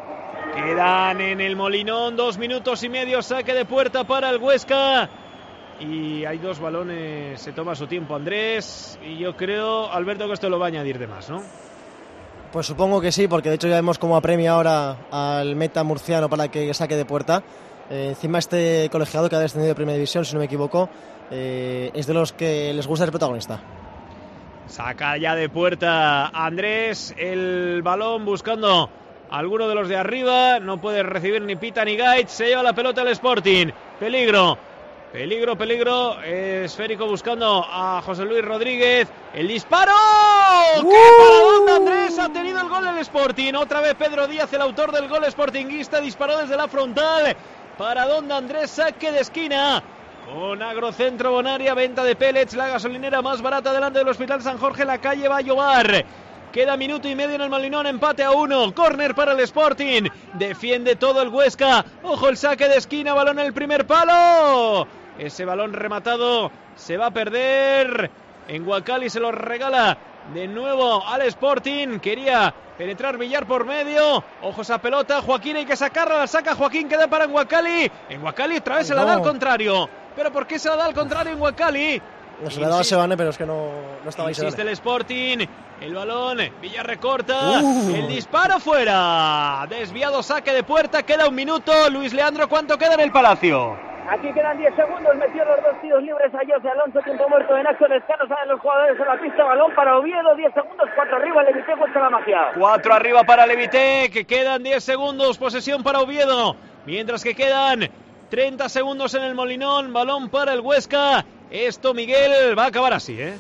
Quedan en el Molinón dos minutos y medio, saque de puerta para el Huesca. Y hay dos balones, se toma su tiempo Andrés. Y yo creo, Alberto, que esto lo va a añadir de más, ¿no? Pues supongo que sí, porque de hecho ya vemos cómo apremia ahora al meta murciano para que saque de puerta. Eh, encima este colegiado que ha descendido de Primera División, si no me equivoco, eh, es de los que les gusta ser protagonista. Saca ya de puerta Andrés, el balón buscando a alguno de los de arriba. No puede recibir ni Pita ni Gaich. Se lleva la pelota el Sporting. Peligro. Peligro, peligro, esférico buscando a José Luis Rodríguez. El disparo. ¡Uh! ¡Qué paradón de Andrés! Ha tenido el gol el Sporting. Otra vez Pedro Díaz, el autor del gol sportinguista, disparó desde la frontal. Paradón de Andrés, saque de esquina. Con Agrocentro Bonaria, venta de pellets, la gasolinera más barata delante del Hospital San Jorge, la calle va a llover. Queda minuto y medio en el Molinón, empate a uno. Córner para el Sporting. Defiende todo el Huesca. Ojo el saque de esquina, balón en el primer palo. Ese balón rematado se va a perder. En Guacali se lo regala de nuevo al Sporting. Quería penetrar Villar por medio. Ojo esa pelota. Joaquín hay que sacarla. La saca Joaquín. Queda para en Guacali. En Guacali otra vez se la da al contrario. ¿Pero por qué se la da al contrario en Guacali? No, se la daba a Sebane, pero es que no, no estaba ahí. Insiste el Sporting. El balón. Villar recorta. Uh. El disparo fuera. Desviado, saque de puerta. Queda un minuto. Luis Leandro, ¿cuánto queda en el Palacio? Aquí quedan diez segundos, metió los dos tiros libres a José Alonso, tiempo muerto en acción escano, salen los jugadores en la pista, balón para Oviedo, diez segundos, cuatro arriba, Levitec, Huesca la Magia. cuatro arriba para Levitec, quedan diez segundos, posesión para Oviedo, mientras que quedan treinta segundos en el Molinón, balón para el Huesca. Esto, Miguel, va a acabar así, ¿eh?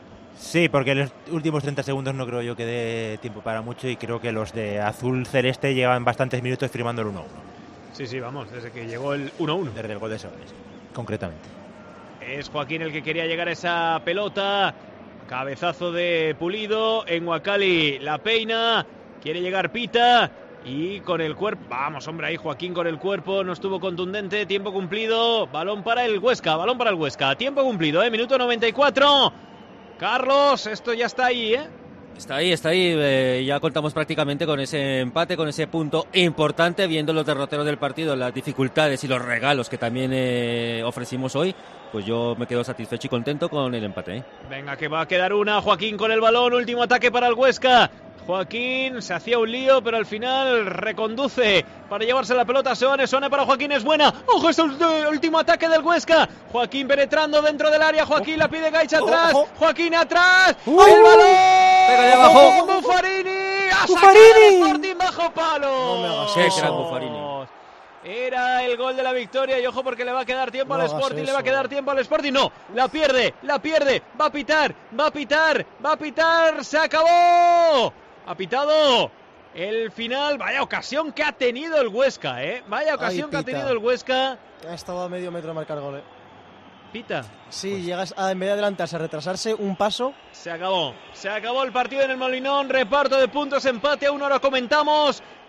Sí, porque los últimos treinta segundos no creo yo que dé tiempo para mucho y creo que los de azul celeste llevan bastantes minutos firmando el uno a uno. Sí, sí, vamos, desde que llegó el uno a uno. Desde el gol de Sobres, concretamente. Es Joaquín el que quería llegar a esa pelota. Cabezazo de Pulido. En Guacali la peina. Quiere llegar Pita. Y con el cuerpo... Vamos, hombre, ahí Joaquín con el cuerpo. No estuvo contundente. Tiempo cumplido. Balón para el Huesca. Balón para el Huesca. Tiempo cumplido, ¿eh? Minuto noventa y cuatro. Carlos, esto ya está ahí, ¿eh? Está ahí, está ahí. Eh, ya contamos prácticamente con ese empate, con ese punto importante, viendo los derroteros del partido, las dificultades y los regalos que también eh, ofrecimos hoy. Pues yo me quedo satisfecho y contento con el empate. ¿eh? Venga, que va a quedar una. Joaquín con el balón, último ataque para el Huesca. Joaquín se hacía un lío, pero al final reconduce para llevarse la pelota. Soane, Soane para Joaquín, es buena. ¡Ojo, es el último ataque del Huesca! Joaquín penetrando dentro del área. Joaquín oh. la pide Gaich atrás. Oh, oh. Joaquín atrás. Uh, ¡El balón! ¡Pega de abajo! ¡Buffarini! ¡A sacar el Sporting bajo palo! No me hagas eso. Crack, Buffarini. Era el gol de la victoria y ojo porque le va a quedar tiempo no al Sporting, le va a quedar tiempo al Sporting. No, la pierde, la pierde. Va a pitar, va a pitar, va a pitar. ¡Se acabó! Ha pitado el final. Vaya ocasión que ha tenido el Huesca, ¿eh? Vaya ocasión Ay, que ha tenido el Huesca. Ha estado a medio metro de marcar gol, ¿eh? Pita. Sí, pues llegas a, en vez de adelantarse, a retrasarse un paso. Se acabó. Se acabó el partido en el Molinón. Reparto de puntos, empate a uno. Ahora comentamos